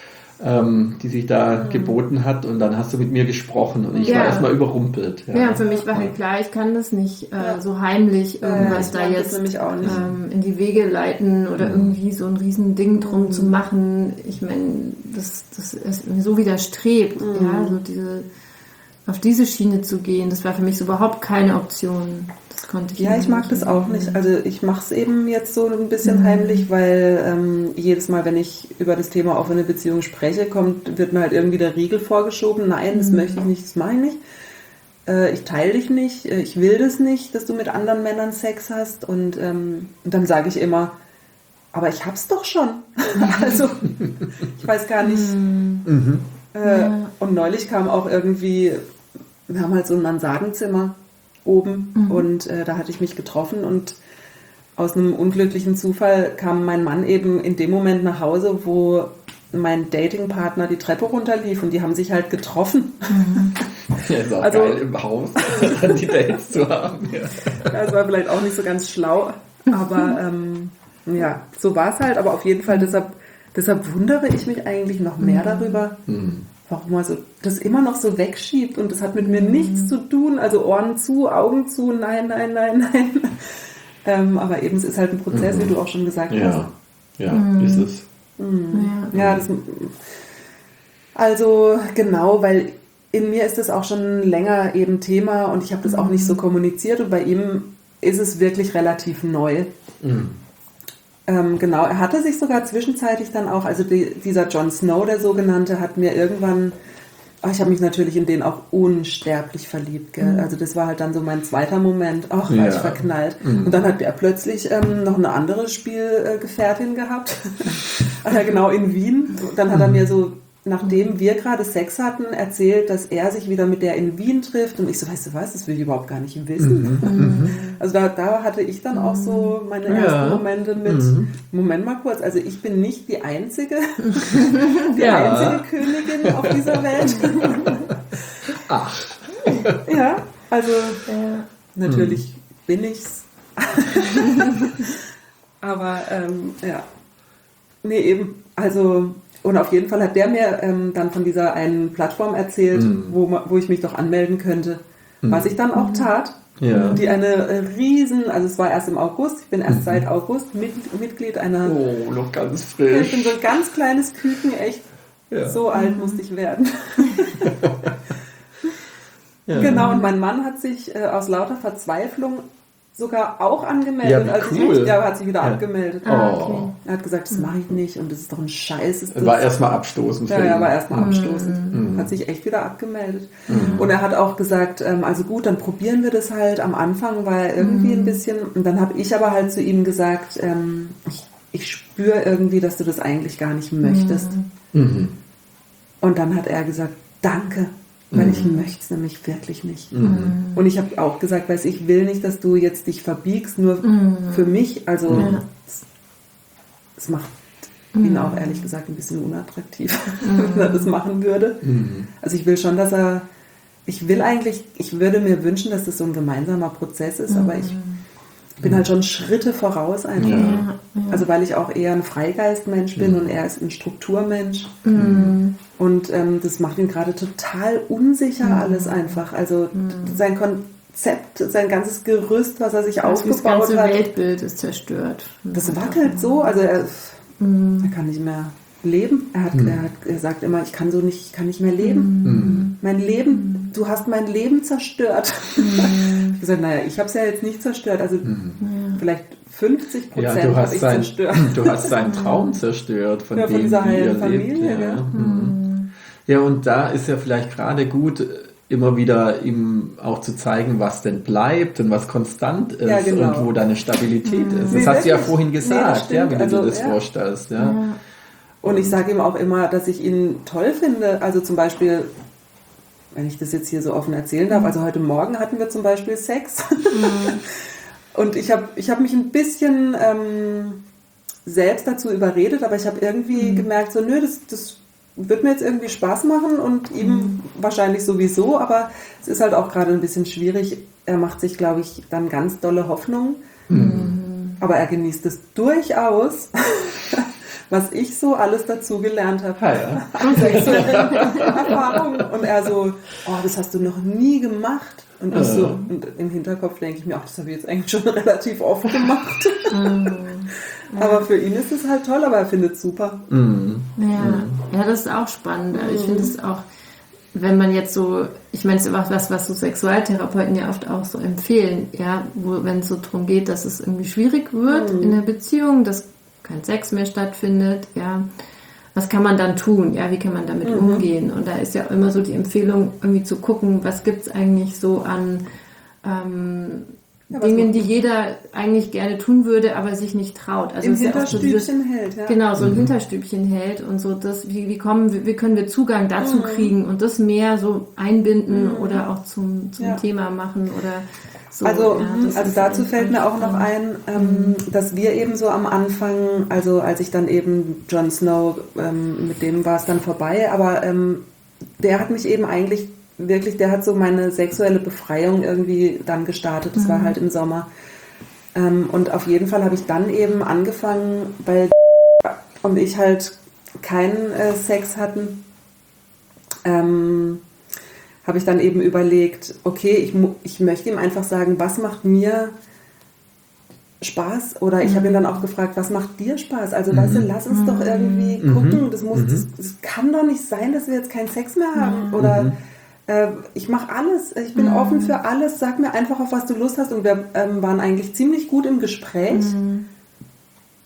S2: ähm, die sich da mm. geboten hat und dann hast du mit mir gesprochen und ich ja. war erstmal überrumpelt.
S1: Ja. ja, für mich war halt klar, ich kann das nicht äh, ja. so heimlich irgendwas ja, da jetzt ähm, in die Wege leiten oder mm. irgendwie so ein Riesending drum mm. zu machen. Ich meine, das, das ist mir so widerstrebt, mm. ja, so diese auf diese Schiene zu gehen, das war für mich so überhaupt keine Option. Das konnte ich
S3: ja, ich mag das auch nicht. Also ich mache es eben jetzt so ein bisschen mhm. heimlich, weil ähm, jedes Mal, wenn ich über das Thema offene Beziehung spreche, kommt, wird mir halt irgendwie der Riegel vorgeschoben. Nein, das mhm. möchte ich nicht, das mache ich nicht. Äh, ich teile dich nicht, ich will das nicht, dass du mit anderen Männern Sex hast. Und, ähm, und dann sage ich immer, aber ich hab's doch schon. Also ich weiß gar nicht.
S2: Mhm.
S3: Äh, ja. Und neulich kam auch irgendwie, wir haben halt so ein Mansardenzimmer oben mhm. und äh, da hatte ich mich getroffen und aus einem unglücklichen Zufall kam mein Mann eben in dem Moment nach Hause, wo mein Datingpartner die Treppe runterlief und die haben sich halt getroffen.
S2: Mhm. Ja, ist auch also, geil im Haus, die Dates zu haben. Ja.
S3: Das war vielleicht auch nicht so ganz schlau, aber ähm, ja, so war es halt, aber auf jeden Fall deshalb, deshalb wundere ich mich eigentlich noch mehr mhm. darüber, mhm. warum man so das immer noch so wegschiebt und das hat mit mir mhm. nichts zu tun, also Ohren zu, Augen zu, nein, nein, nein, nein. ähm, aber eben, es ist halt ein Prozess, mhm. wie du auch schon gesagt
S2: ja.
S3: hast.
S2: Ja, mhm. ist es.
S3: Mhm. Ja, ja das, also genau, weil in mir ist das auch schon länger eben Thema und ich habe das auch nicht so kommuniziert und bei ihm ist es wirklich relativ neu.
S2: Mhm.
S3: Ähm, genau, er hatte sich sogar zwischenzeitlich dann auch, also die, dieser Jon Snow, der sogenannte, hat mir irgendwann, ach, ich habe mich natürlich in den auch unsterblich verliebt. Gell? Mhm. Also das war halt dann so mein zweiter Moment, ach, war ja. ich verknallt. Mhm. Und dann hat er plötzlich ähm, noch eine andere Spielgefährtin gehabt, ja, genau, in Wien. Dann hat er mir so, nachdem wir gerade Sex hatten, erzählt, dass er sich wieder mit der in Wien trifft. Und ich so, weißt du was, das will ich überhaupt gar nicht wissen. Mhm. Also da, da hatte ich dann auch so meine ersten ja. Momente mit, mhm. Moment mal kurz, also ich bin nicht die einzige, die ja. einzige Königin auf dieser Welt.
S2: Ach.
S3: Ja, also ja. natürlich mhm. bin ich's. Aber ähm, ja, nee, eben, also... Und auf jeden Fall hat der mir ähm, dann von dieser einen Plattform erzählt, mm. wo, wo ich mich doch anmelden könnte. Mm. Was ich dann auch tat. Ja. Die eine riesen, also es war erst im August, ich bin erst mm. seit August mit, Mitglied einer...
S2: Oh, noch ganz frisch.
S3: Ich bin so ein ganz kleines Küken, echt ja. so alt musste ich werden. ja. Genau, und mein Mann hat sich äh, aus lauter Verzweiflung sogar auch angemeldet.
S2: Ja,
S3: also
S2: cool.
S3: ich, ja, hat sich wieder ja. abgemeldet.
S1: Ah, okay.
S3: Er hat gesagt, das mache ich nicht und das ist doch ein Scheiß. Ist das.
S2: War erstmal abstoßend.
S3: Ja, ja, war erstmal mhm. abstoßend. Mhm. Hat sich echt wieder abgemeldet. Mhm. Und er hat auch gesagt, ähm, also gut, dann probieren wir das halt. Am Anfang war er irgendwie mhm. ein bisschen, und dann habe ich aber halt zu ihm gesagt, ähm, ich, ich spüre irgendwie, dass du das eigentlich gar nicht möchtest.
S2: Mhm.
S3: Und dann hat er gesagt, danke. Weil ich möchte es nämlich wirklich nicht. Mhm. Und ich habe auch gesagt, weiß ich will nicht, dass du jetzt dich verbiegst, nur mhm. für mich. Also ja. es, es macht mhm. ihn auch ehrlich gesagt ein bisschen unattraktiv, mhm. wenn er das machen würde. Mhm. Also ich will schon, dass er, ich will eigentlich, ich würde mir wünschen, dass das so ein gemeinsamer Prozess ist, mhm. aber ich bin halt schon Schritte voraus einfach. Ja. Ja. Also weil ich auch eher ein Freigeistmensch bin mhm. und er ist ein Strukturmensch. Mhm. Und ähm, das macht ihn gerade total unsicher mhm. alles einfach. Also mhm. sein Konzept, sein ganzes Gerüst, was er sich also aufgebaut hat. Das ganze
S1: hat, Weltbild ist zerstört.
S3: Das wackelt so. Also er, mhm. er kann nicht mehr leben. Er, hat, mhm. er, hat, er sagt immer, ich kann so nicht, ich kann nicht mehr leben. Mhm. Mein Leben, du hast mein Leben zerstört. Mhm. Ich habe gesagt, naja, ich habe es ja jetzt nicht zerstört. Also mhm. vielleicht fünfzig Prozent
S2: ja,
S3: habe ich
S2: sein,
S3: zerstört.
S2: Du hast seinen Traum zerstört, von,
S3: ja,
S2: dem,
S3: von dieser heilen Familie.
S2: Lebt, ja.
S3: Ja.
S2: Mhm. ja, und da ist ja vielleicht gerade gut, immer wieder ihm auch zu zeigen, was denn bleibt und was konstant ist ja, genau. und wo deine Stabilität mhm. ist. Das nee, hast du ja vorhin gesagt, nee, ja, wie
S3: also,
S2: du dir das
S3: ja.
S2: vorstellst. Ja.
S3: Ja. Und ich sage ihm auch immer, dass ich ihn toll finde. Also zum Beispiel, wenn ich das jetzt hier so offen erzählen darf, also heute Morgen hatten wir zum Beispiel Sex. Mhm. Und ich habe ich hab mich ein bisschen ähm, selbst dazu überredet, aber ich habe irgendwie mhm. gemerkt, so nö, das, das wird mir jetzt irgendwie Spaß machen und ihm mhm. wahrscheinlich sowieso, aber es ist halt auch gerade ein bisschen schwierig. Er macht sich, glaube ich, dann ganz dolle Hoffnung, mhm. aber er genießt es durchaus, was ich so alles dazu gelernt habe.
S2: Ja, ja.
S3: Also Erfahrung. Und er so, oh, das hast du noch nie gemacht. Und ich so, und im Hinterkopf denke ich mir, ach, das habe ich jetzt eigentlich schon relativ oft gemacht. Mm. Aber für ihn ist es halt toll, aber er findet es super.
S2: Mm.
S1: Ja. ja, das ist auch spannend. Mm. Ich finde es auch, wenn man jetzt so, ich meine, es ist auch was, was so Sexualtherapeuten ja oft auch so empfehlen, ja, wo, wenn es so darum geht, dass es irgendwie schwierig wird mm. in der Beziehung, dass kein Sex mehr stattfindet, ja. Was kann man dann tun? Ja, wie kann man damit mhm. umgehen? Und da ist ja immer so die Empfehlung, irgendwie zu gucken, was gibt es eigentlich so an ähm, ja, Dingen, die jeder eigentlich gerne tun würde, aber sich nicht traut. Also
S3: im Hinterstübchen ja so dieses, hält, ja.
S1: Genau, so ein mhm. Hinterstübchen hält und so das, wie, wie kommen wie, wie können wir Zugang dazu mhm. kriegen und das mehr so einbinden mhm. oder auch zum, zum ja. Thema machen oder so.
S3: Also,
S1: ja,
S3: also dazu fällt mir auch noch ein, ähm, mhm. dass wir eben so am Anfang, also als ich dann eben Jon Snow, ähm, mit dem war es dann vorbei, aber ähm, der hat mich eben eigentlich wirklich, der hat so meine sexuelle Befreiung irgendwie dann gestartet. Das mhm. war halt im Sommer. Ähm, und auf jeden Fall habe ich dann eben angefangen, weil und ich halt keinen äh, Sex hatten, ähm, habe ich dann eben überlegt, okay, ich, ich möchte ihm einfach sagen, was macht mir Spaß? Oder ich mhm. habe ihn dann auch gefragt, was macht dir Spaß? Also mhm. weißt du, lass uns mhm. doch irgendwie gucken. Das, muss, mhm. das, das kann doch nicht sein, dass wir jetzt keinen Sex mehr haben. Oder mhm. äh, ich mache alles, ich bin mhm. offen für alles. Sag mir einfach, auf was du Lust hast. Und wir ähm, waren eigentlich ziemlich gut im Gespräch. Mhm.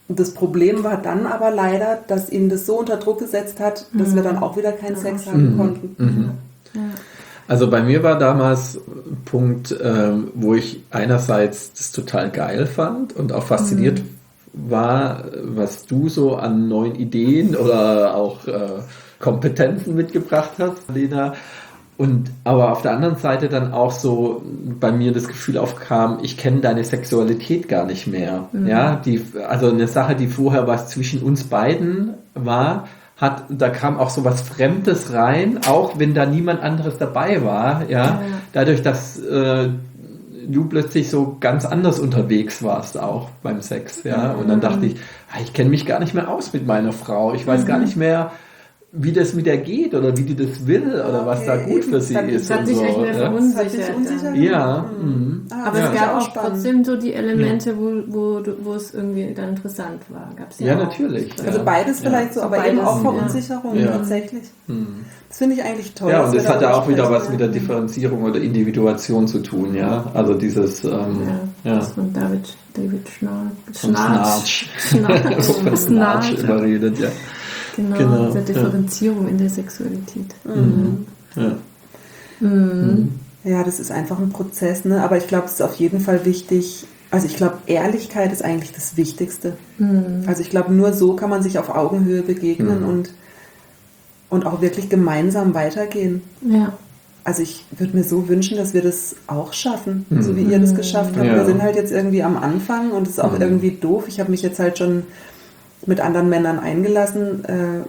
S3: das Problem war dann aber leider, dass ihn das so unter Druck gesetzt hat, dass mhm. wir dann auch wieder keinen ja. Sex haben mhm. konnten.
S2: Mhm. Ja. Also bei mir war damals ein Punkt, ähm, wo ich einerseits das total geil fand und auch fasziniert mhm. war, was du so an neuen Ideen oder auch äh, Kompetenzen mitgebracht hast, Lena. Und aber auf der anderen Seite dann auch so bei mir das Gefühl aufkam, ich kenne deine Sexualität gar nicht mehr. Mhm. Ja, die, also eine Sache, die vorher was zwischen uns beiden war, hat, da kam auch so was Fremdes rein, auch wenn da niemand anderes dabei war. Ja, ja. Dadurch, dass äh, du plötzlich so ganz anders unterwegs warst auch beim Sex. Ja, und dann dachte ich, ich kenne mich gar nicht mehr aus mit meiner Frau. Ich weiß mhm. gar nicht mehr, wie das mit der geht oder wie die das will oder was okay, da gut für sie
S1: das
S2: ist.
S1: Das hat sich
S2: so,
S1: echt mehr verunsichert.
S3: Unsicher
S2: ja. Mhm.
S3: Ah,
S1: aber
S3: ja.
S1: es gab auch
S3: spannend.
S1: trotzdem so die Elemente, wo, wo, wo es irgendwie dann interessant war. Gab's ja,
S2: ja
S1: auch.
S2: natürlich.
S3: Also beides
S2: ja.
S3: vielleicht so, aber
S1: beides,
S3: eben auch
S1: ja.
S3: Verunsicherung
S2: ja.
S3: tatsächlich.
S2: Mhm.
S3: Das finde ich eigentlich toll.
S2: Ja, und das hat ja auch wieder was
S3: ja.
S2: mit der Differenzierung oder Individuation zu tun, ja. Also dieses, ähm,
S1: ja,
S2: ja.
S1: das von David, David Schnarch.
S2: Schnarch.
S1: Schnarch.
S2: Von Schnarch überredet, ja.
S1: Genau,
S2: genau,
S1: diese Differenzierung ja. in der Sexualität.
S3: Mhm.
S2: Ja.
S1: Mhm.
S3: ja, das ist einfach ein Prozess, ne? Aber ich glaube, es ist auf jeden Fall wichtig, also ich glaube, Ehrlichkeit ist eigentlich das Wichtigste. Mhm. Also ich glaube, nur so kann man sich auf Augenhöhe begegnen mhm. und, und auch wirklich gemeinsam weitergehen.
S1: Ja.
S3: Also ich würde mir so wünschen, dass wir das auch schaffen, mhm. so wie ihr das geschafft habt.
S2: Ja.
S3: Wir sind halt jetzt irgendwie am Anfang und es ist auch mhm. irgendwie doof. Ich habe mich jetzt halt schon mit anderen Männern eingelassen. Äh,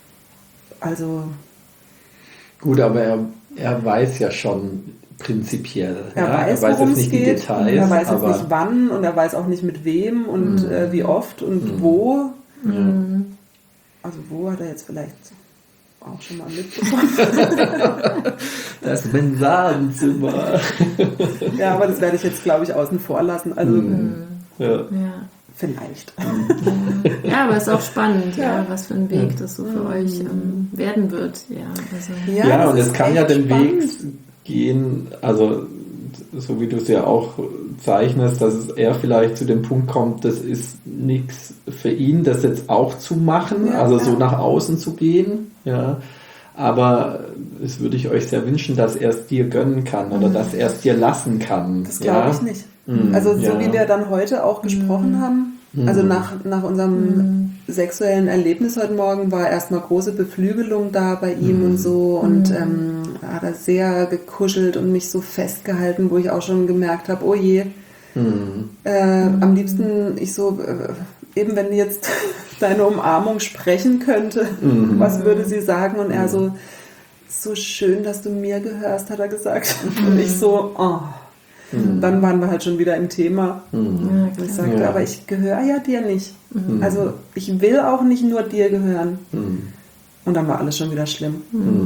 S3: also
S2: gut, aber er, er weiß ja schon prinzipiell.
S3: Er
S2: ja?
S3: weiß,
S2: er weiß
S3: worum
S2: jetzt
S3: es
S2: nicht die
S3: geht.
S2: Details.
S3: Er weiß
S2: aber
S3: jetzt nicht wann und er weiß auch nicht mit wem und
S2: mhm.
S3: äh, wie oft und
S2: mhm.
S3: wo.
S2: Mhm.
S3: Also wo hat er jetzt vielleicht auch schon mal mitbekommen.
S2: Das Mensagenzimmer.
S3: Ja, aber das werde ich jetzt, glaube ich, außen vor lassen. Also
S2: mhm. ja.
S1: ja.
S3: Vielleicht.
S1: Ja, aber es ist auch spannend, ja. ja, was für ein Weg
S2: ja.
S1: das so für mhm. euch ähm, werden wird. Ja, also.
S2: ja, ja und es kann ja den spannend. Weg gehen, also so wie du es ja auch zeichnest, dass es eher vielleicht zu dem Punkt kommt, das ist nichts für ihn, das jetzt auch zu machen, ja, also ja. so nach außen zu gehen, ja. Aber es würde ich euch sehr wünschen, dass er es dir gönnen kann oder mhm. dass er es dir lassen kann.
S3: Das glaube
S2: ja?
S3: ich nicht. Mhm. Also so ja. wie wir dann heute auch gesprochen mhm. haben, also nach, nach unserem mhm. sexuellen Erlebnis heute Morgen war erstmal große Beflügelung da bei ihm mhm. und so und mhm. ähm, hat er sehr gekuschelt und mich so festgehalten, wo ich auch schon gemerkt habe, oh je, mhm. Äh, mhm. am liebsten ich so, äh, eben wenn jetzt deine Umarmung sprechen könnte, mhm. was würde sie sagen? Und er so, so schön, dass du mir gehörst, hat er gesagt. Mhm. Und ich so, oh. Mhm. Dann waren wir halt schon wieder im Thema. Mhm. Ja, ich sagte, ja. aber ich gehöre ja dir nicht. Mhm. Also ich will auch nicht nur dir gehören. Mhm. Und dann war alles schon wieder schlimm. Mhm.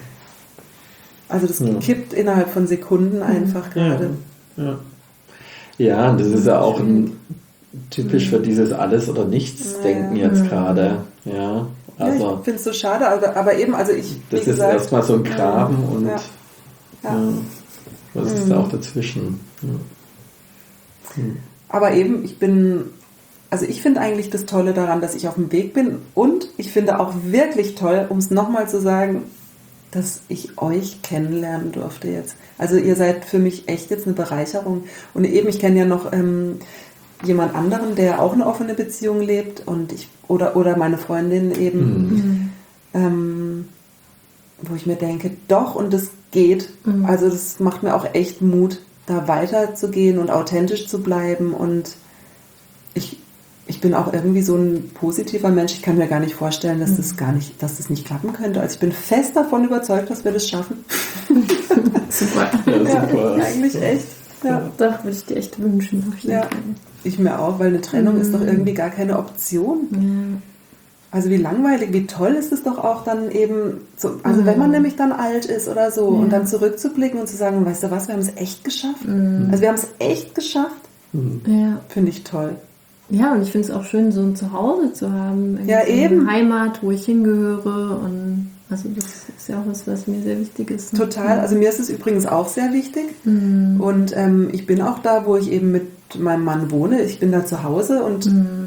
S3: Also das ja. kippt innerhalb von Sekunden einfach gerade.
S2: Ja. Ja. ja, und das ist ja auch ein, typisch für dieses Alles- oder Nichts-Denken ja. jetzt gerade. Ja, also,
S3: ja, ich finde es so schade, aber, aber eben, also ich.
S2: Das ist erstmal so ein Graben ja. und
S3: ja. Ja.
S2: Ja. was ist mhm. da auch dazwischen? Ja. Mhm.
S3: Aber eben, ich bin. Also ich finde eigentlich das Tolle daran, dass ich auf dem Weg bin und ich finde auch wirklich toll, um es nochmal zu sagen, dass ich euch kennenlernen durfte jetzt. Also ihr seid für mich echt jetzt eine Bereicherung. Und eben, ich kenne ja noch ähm, jemand anderen, der auch eine offene Beziehung lebt und ich oder, oder meine Freundin eben, mhm. ähm, wo ich mir denke, doch und das geht. Mhm. Also das macht mir auch echt Mut, da weiterzugehen und authentisch zu bleiben und ich Ich bin auch irgendwie so ein positiver Mensch. Ich kann mir gar nicht vorstellen, dass das gar nicht, dass das nicht klappen könnte. Also ich bin fest davon überzeugt, dass wir das schaffen.
S1: Super.
S3: Ja, super. Ja, eigentlich echt. Ja.
S1: Doch, würde ich dir echt wünschen. Auf jeden
S3: ja,
S1: Fall.
S3: Ich mir auch, weil eine Trennung mhm. ist doch irgendwie gar keine Option.
S1: Ja.
S3: Also wie langweilig, wie toll ist es doch auch dann eben, so, also mhm. wenn man nämlich dann alt ist oder so ja. und dann zurückzublicken und zu sagen, weißt du was, wir haben es echt geschafft. Mhm. Also wir haben es echt geschafft.
S2: Mhm.
S1: Ja.
S3: Finde ich toll.
S1: Ja, und ich finde es auch schön, so ein Zuhause zu haben.
S3: Ja,
S1: so
S3: eben.
S1: Eine Heimat, wo ich hingehöre. Und also das ist ja auch was, was mir sehr wichtig ist.
S3: Total. Also mir ist es übrigens auch sehr wichtig.
S1: Mhm.
S3: Und ähm, ich bin auch da, wo ich eben mit meinem Mann wohne. Ich bin da zu Hause und
S1: mhm.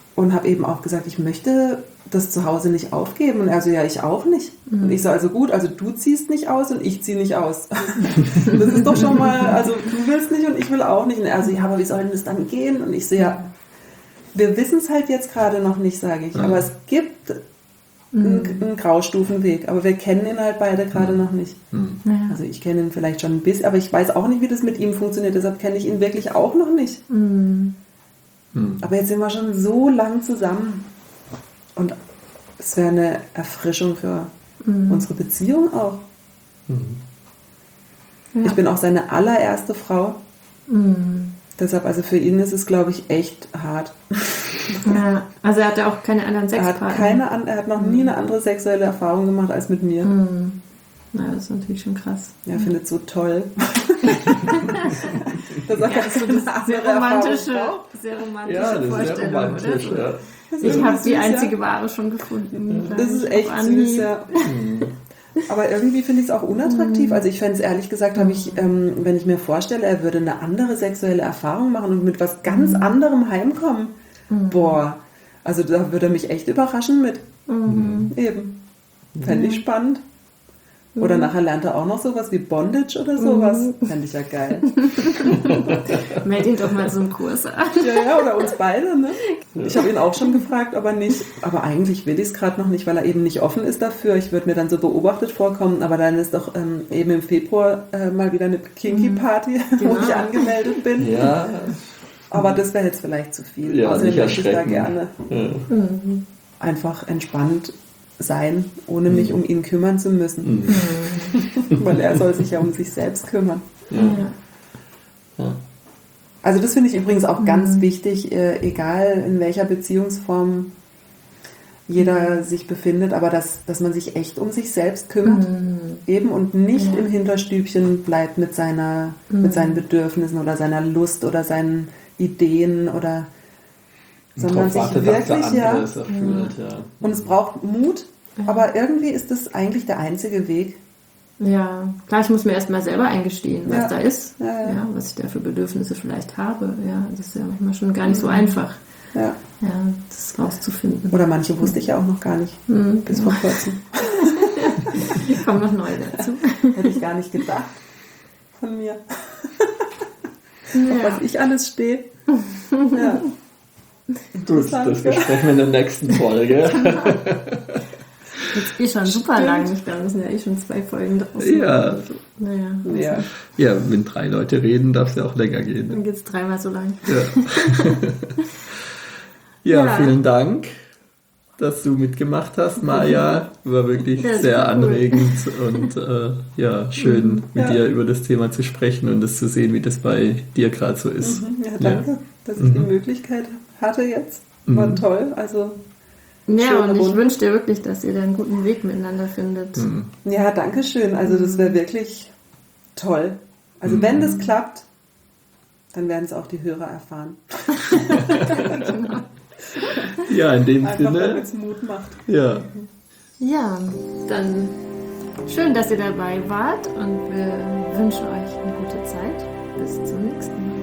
S3: und habe eben auch gesagt, ich möchte das zu Hause nicht aufgeben. Und er so, ja, ich auch nicht. Mhm. Und ich so, also gut, also du ziehst nicht aus und ich ziehe nicht aus. Das ist doch schon mal, also du willst nicht und ich will auch nicht. Und er so, ja, aber wie soll denn das dann gehen? Und ich so, ja, wir wissen es halt jetzt gerade noch nicht, sage ich. Mhm. Aber es gibt einen, einen Graustufenweg. Aber wir kennen ihn halt beide gerade mhm. noch nicht. Mhm. Also ich kenne ihn vielleicht schon ein bisschen, aber ich weiß auch nicht, wie das mit ihm funktioniert. Deshalb kenne ich ihn wirklich auch noch nicht. Mhm. Mhm. Aber jetzt sind wir schon so lang zusammen. Und es wäre eine Erfrischung für mhm. unsere Beziehung auch. Mhm. Ja. Ich bin auch seine allererste Frau. Mhm. Deshalb, also für ihn ist es, glaube ich, echt hart.
S1: Ja, also er hatte auch keine anderen Sexpartner.
S3: Er hat, keine, er hat noch nie eine andere sexuelle Erfahrung gemacht als mit mir.
S1: Mhm. Ja, das ist natürlich schon krass.
S3: Er mhm. findet es so toll.
S1: Das ist ja, so eine sehr romantische, sehr romantische
S2: ja, das
S1: Vorstellung,
S2: ist sehr romantisch,
S1: oder?
S2: Ja.
S1: Ich habe die einzige ja. Ware schon gefunden.
S3: Das ist echt süß, ja. Aber irgendwie finde ich es auch unattraktiv. Also ich fände es ehrlich gesagt, habe ich, ähm, wenn ich mir vorstelle, er würde eine andere sexuelle Erfahrung machen und mit was ganz anderem heimkommen. Mhm. Boah, also da würde er mich echt überraschen mit. Mhm. Eben. Fände ich spannend. Oder mhm. nachher lernt er auch noch sowas wie Bondage oder sowas. Mhm. Fände ich ja geil.
S1: Meld ihn doch mal so einen Kurs an.
S3: Ja, ja, oder uns beide, ne? Ich habe ihn auch schon gefragt, aber nicht. Aber eigentlich will ich es gerade noch nicht, weil er eben nicht offen ist dafür. Ich würde mir dann so beobachtet vorkommen, aber dann ist doch ähm, eben im Februar äh, mal wieder eine Kinky-Party, genau. wo ich angemeldet bin.
S2: Ja.
S3: Aber das wäre jetzt vielleicht zu viel.
S2: Ja,
S3: Außerdem
S2: nicht
S3: möchte ich da
S2: erschrecken.
S3: gerne
S2: Ja.
S3: Mhm. einfach entspannt sein, ohne mich um ihn kümmern zu müssen. Mhm. Weil er soll sich ja um sich selbst kümmern.
S2: Ja. Ja.
S3: Also das finde ich übrigens auch ganz mhm. wichtig, äh, egal in welcher Beziehungsform jeder mhm. sich befindet, aber dass, dass man sich echt um sich selbst kümmert. Mhm. Eben und nicht ja. im Hinterstübchen bleibt mit, seiner, mhm. mit seinen Bedürfnissen oder seiner Lust oder seinen Ideen oder sondern sich
S2: wartet,
S3: wirklich ja,
S2: erfüllt, ja.
S3: Und es braucht Mut, ja. aber irgendwie ist das eigentlich der einzige Weg.
S1: Ja, klar, ich muss mir erstmal selber eingestehen, was
S3: ja.
S1: da ist,
S3: ja, ja.
S1: Ja, was ich da für Bedürfnisse vielleicht habe. Ja, das ist ja manchmal schon gar nicht so einfach,
S3: ja.
S1: Ja, das rauszufinden.
S3: Oder manche wusste ich ja auch noch gar nicht,
S1: mhm.
S3: bis vor kurzem.
S1: Ich komme noch neu dazu.
S3: Hätte ich gar nicht gedacht von mir. Ja. Auf was ich alles stehe. Ja.
S2: Gut, das besprechen wir in der nächsten Folge.
S1: Genau. Jetzt eh schon super Stimmt. lang. Ich glaube, es sind ja eh schon zwei Folgen draußen.
S2: Ja.
S1: Also, naja,
S3: ja.
S2: Ja, wenn drei Leute reden, darf es ja auch länger gehen.
S1: Dann geht es dreimal so lang.
S2: Ja. ja, ja, vielen Dank, dass du mitgemacht hast, Maja. War wirklich sehr, sehr anregend cool. und äh, ja, schön mit ja. dir über das Thema zu sprechen und das zu sehen, wie das bei dir gerade so ist.
S3: Mhm. Ja, danke, ja. dass ich mhm. die Möglichkeit hatte jetzt. War mhm. toll. Also
S1: ja, und ich wünsche dir wirklich, dass ihr da einen guten Weg miteinander findet.
S2: Mhm.
S3: Ja, danke schön. Also das wäre wirklich toll. Also mhm. wenn das klappt, dann werden es auch die Hörer erfahren.
S2: Genau. Ja, in dem
S3: Einfach,
S2: Sinne.
S3: damit es Mut macht.
S2: Ja.
S1: Ja, dann schön, dass ihr dabei wart und wir wünschen euch eine gute Zeit. Bis zum nächsten Mal.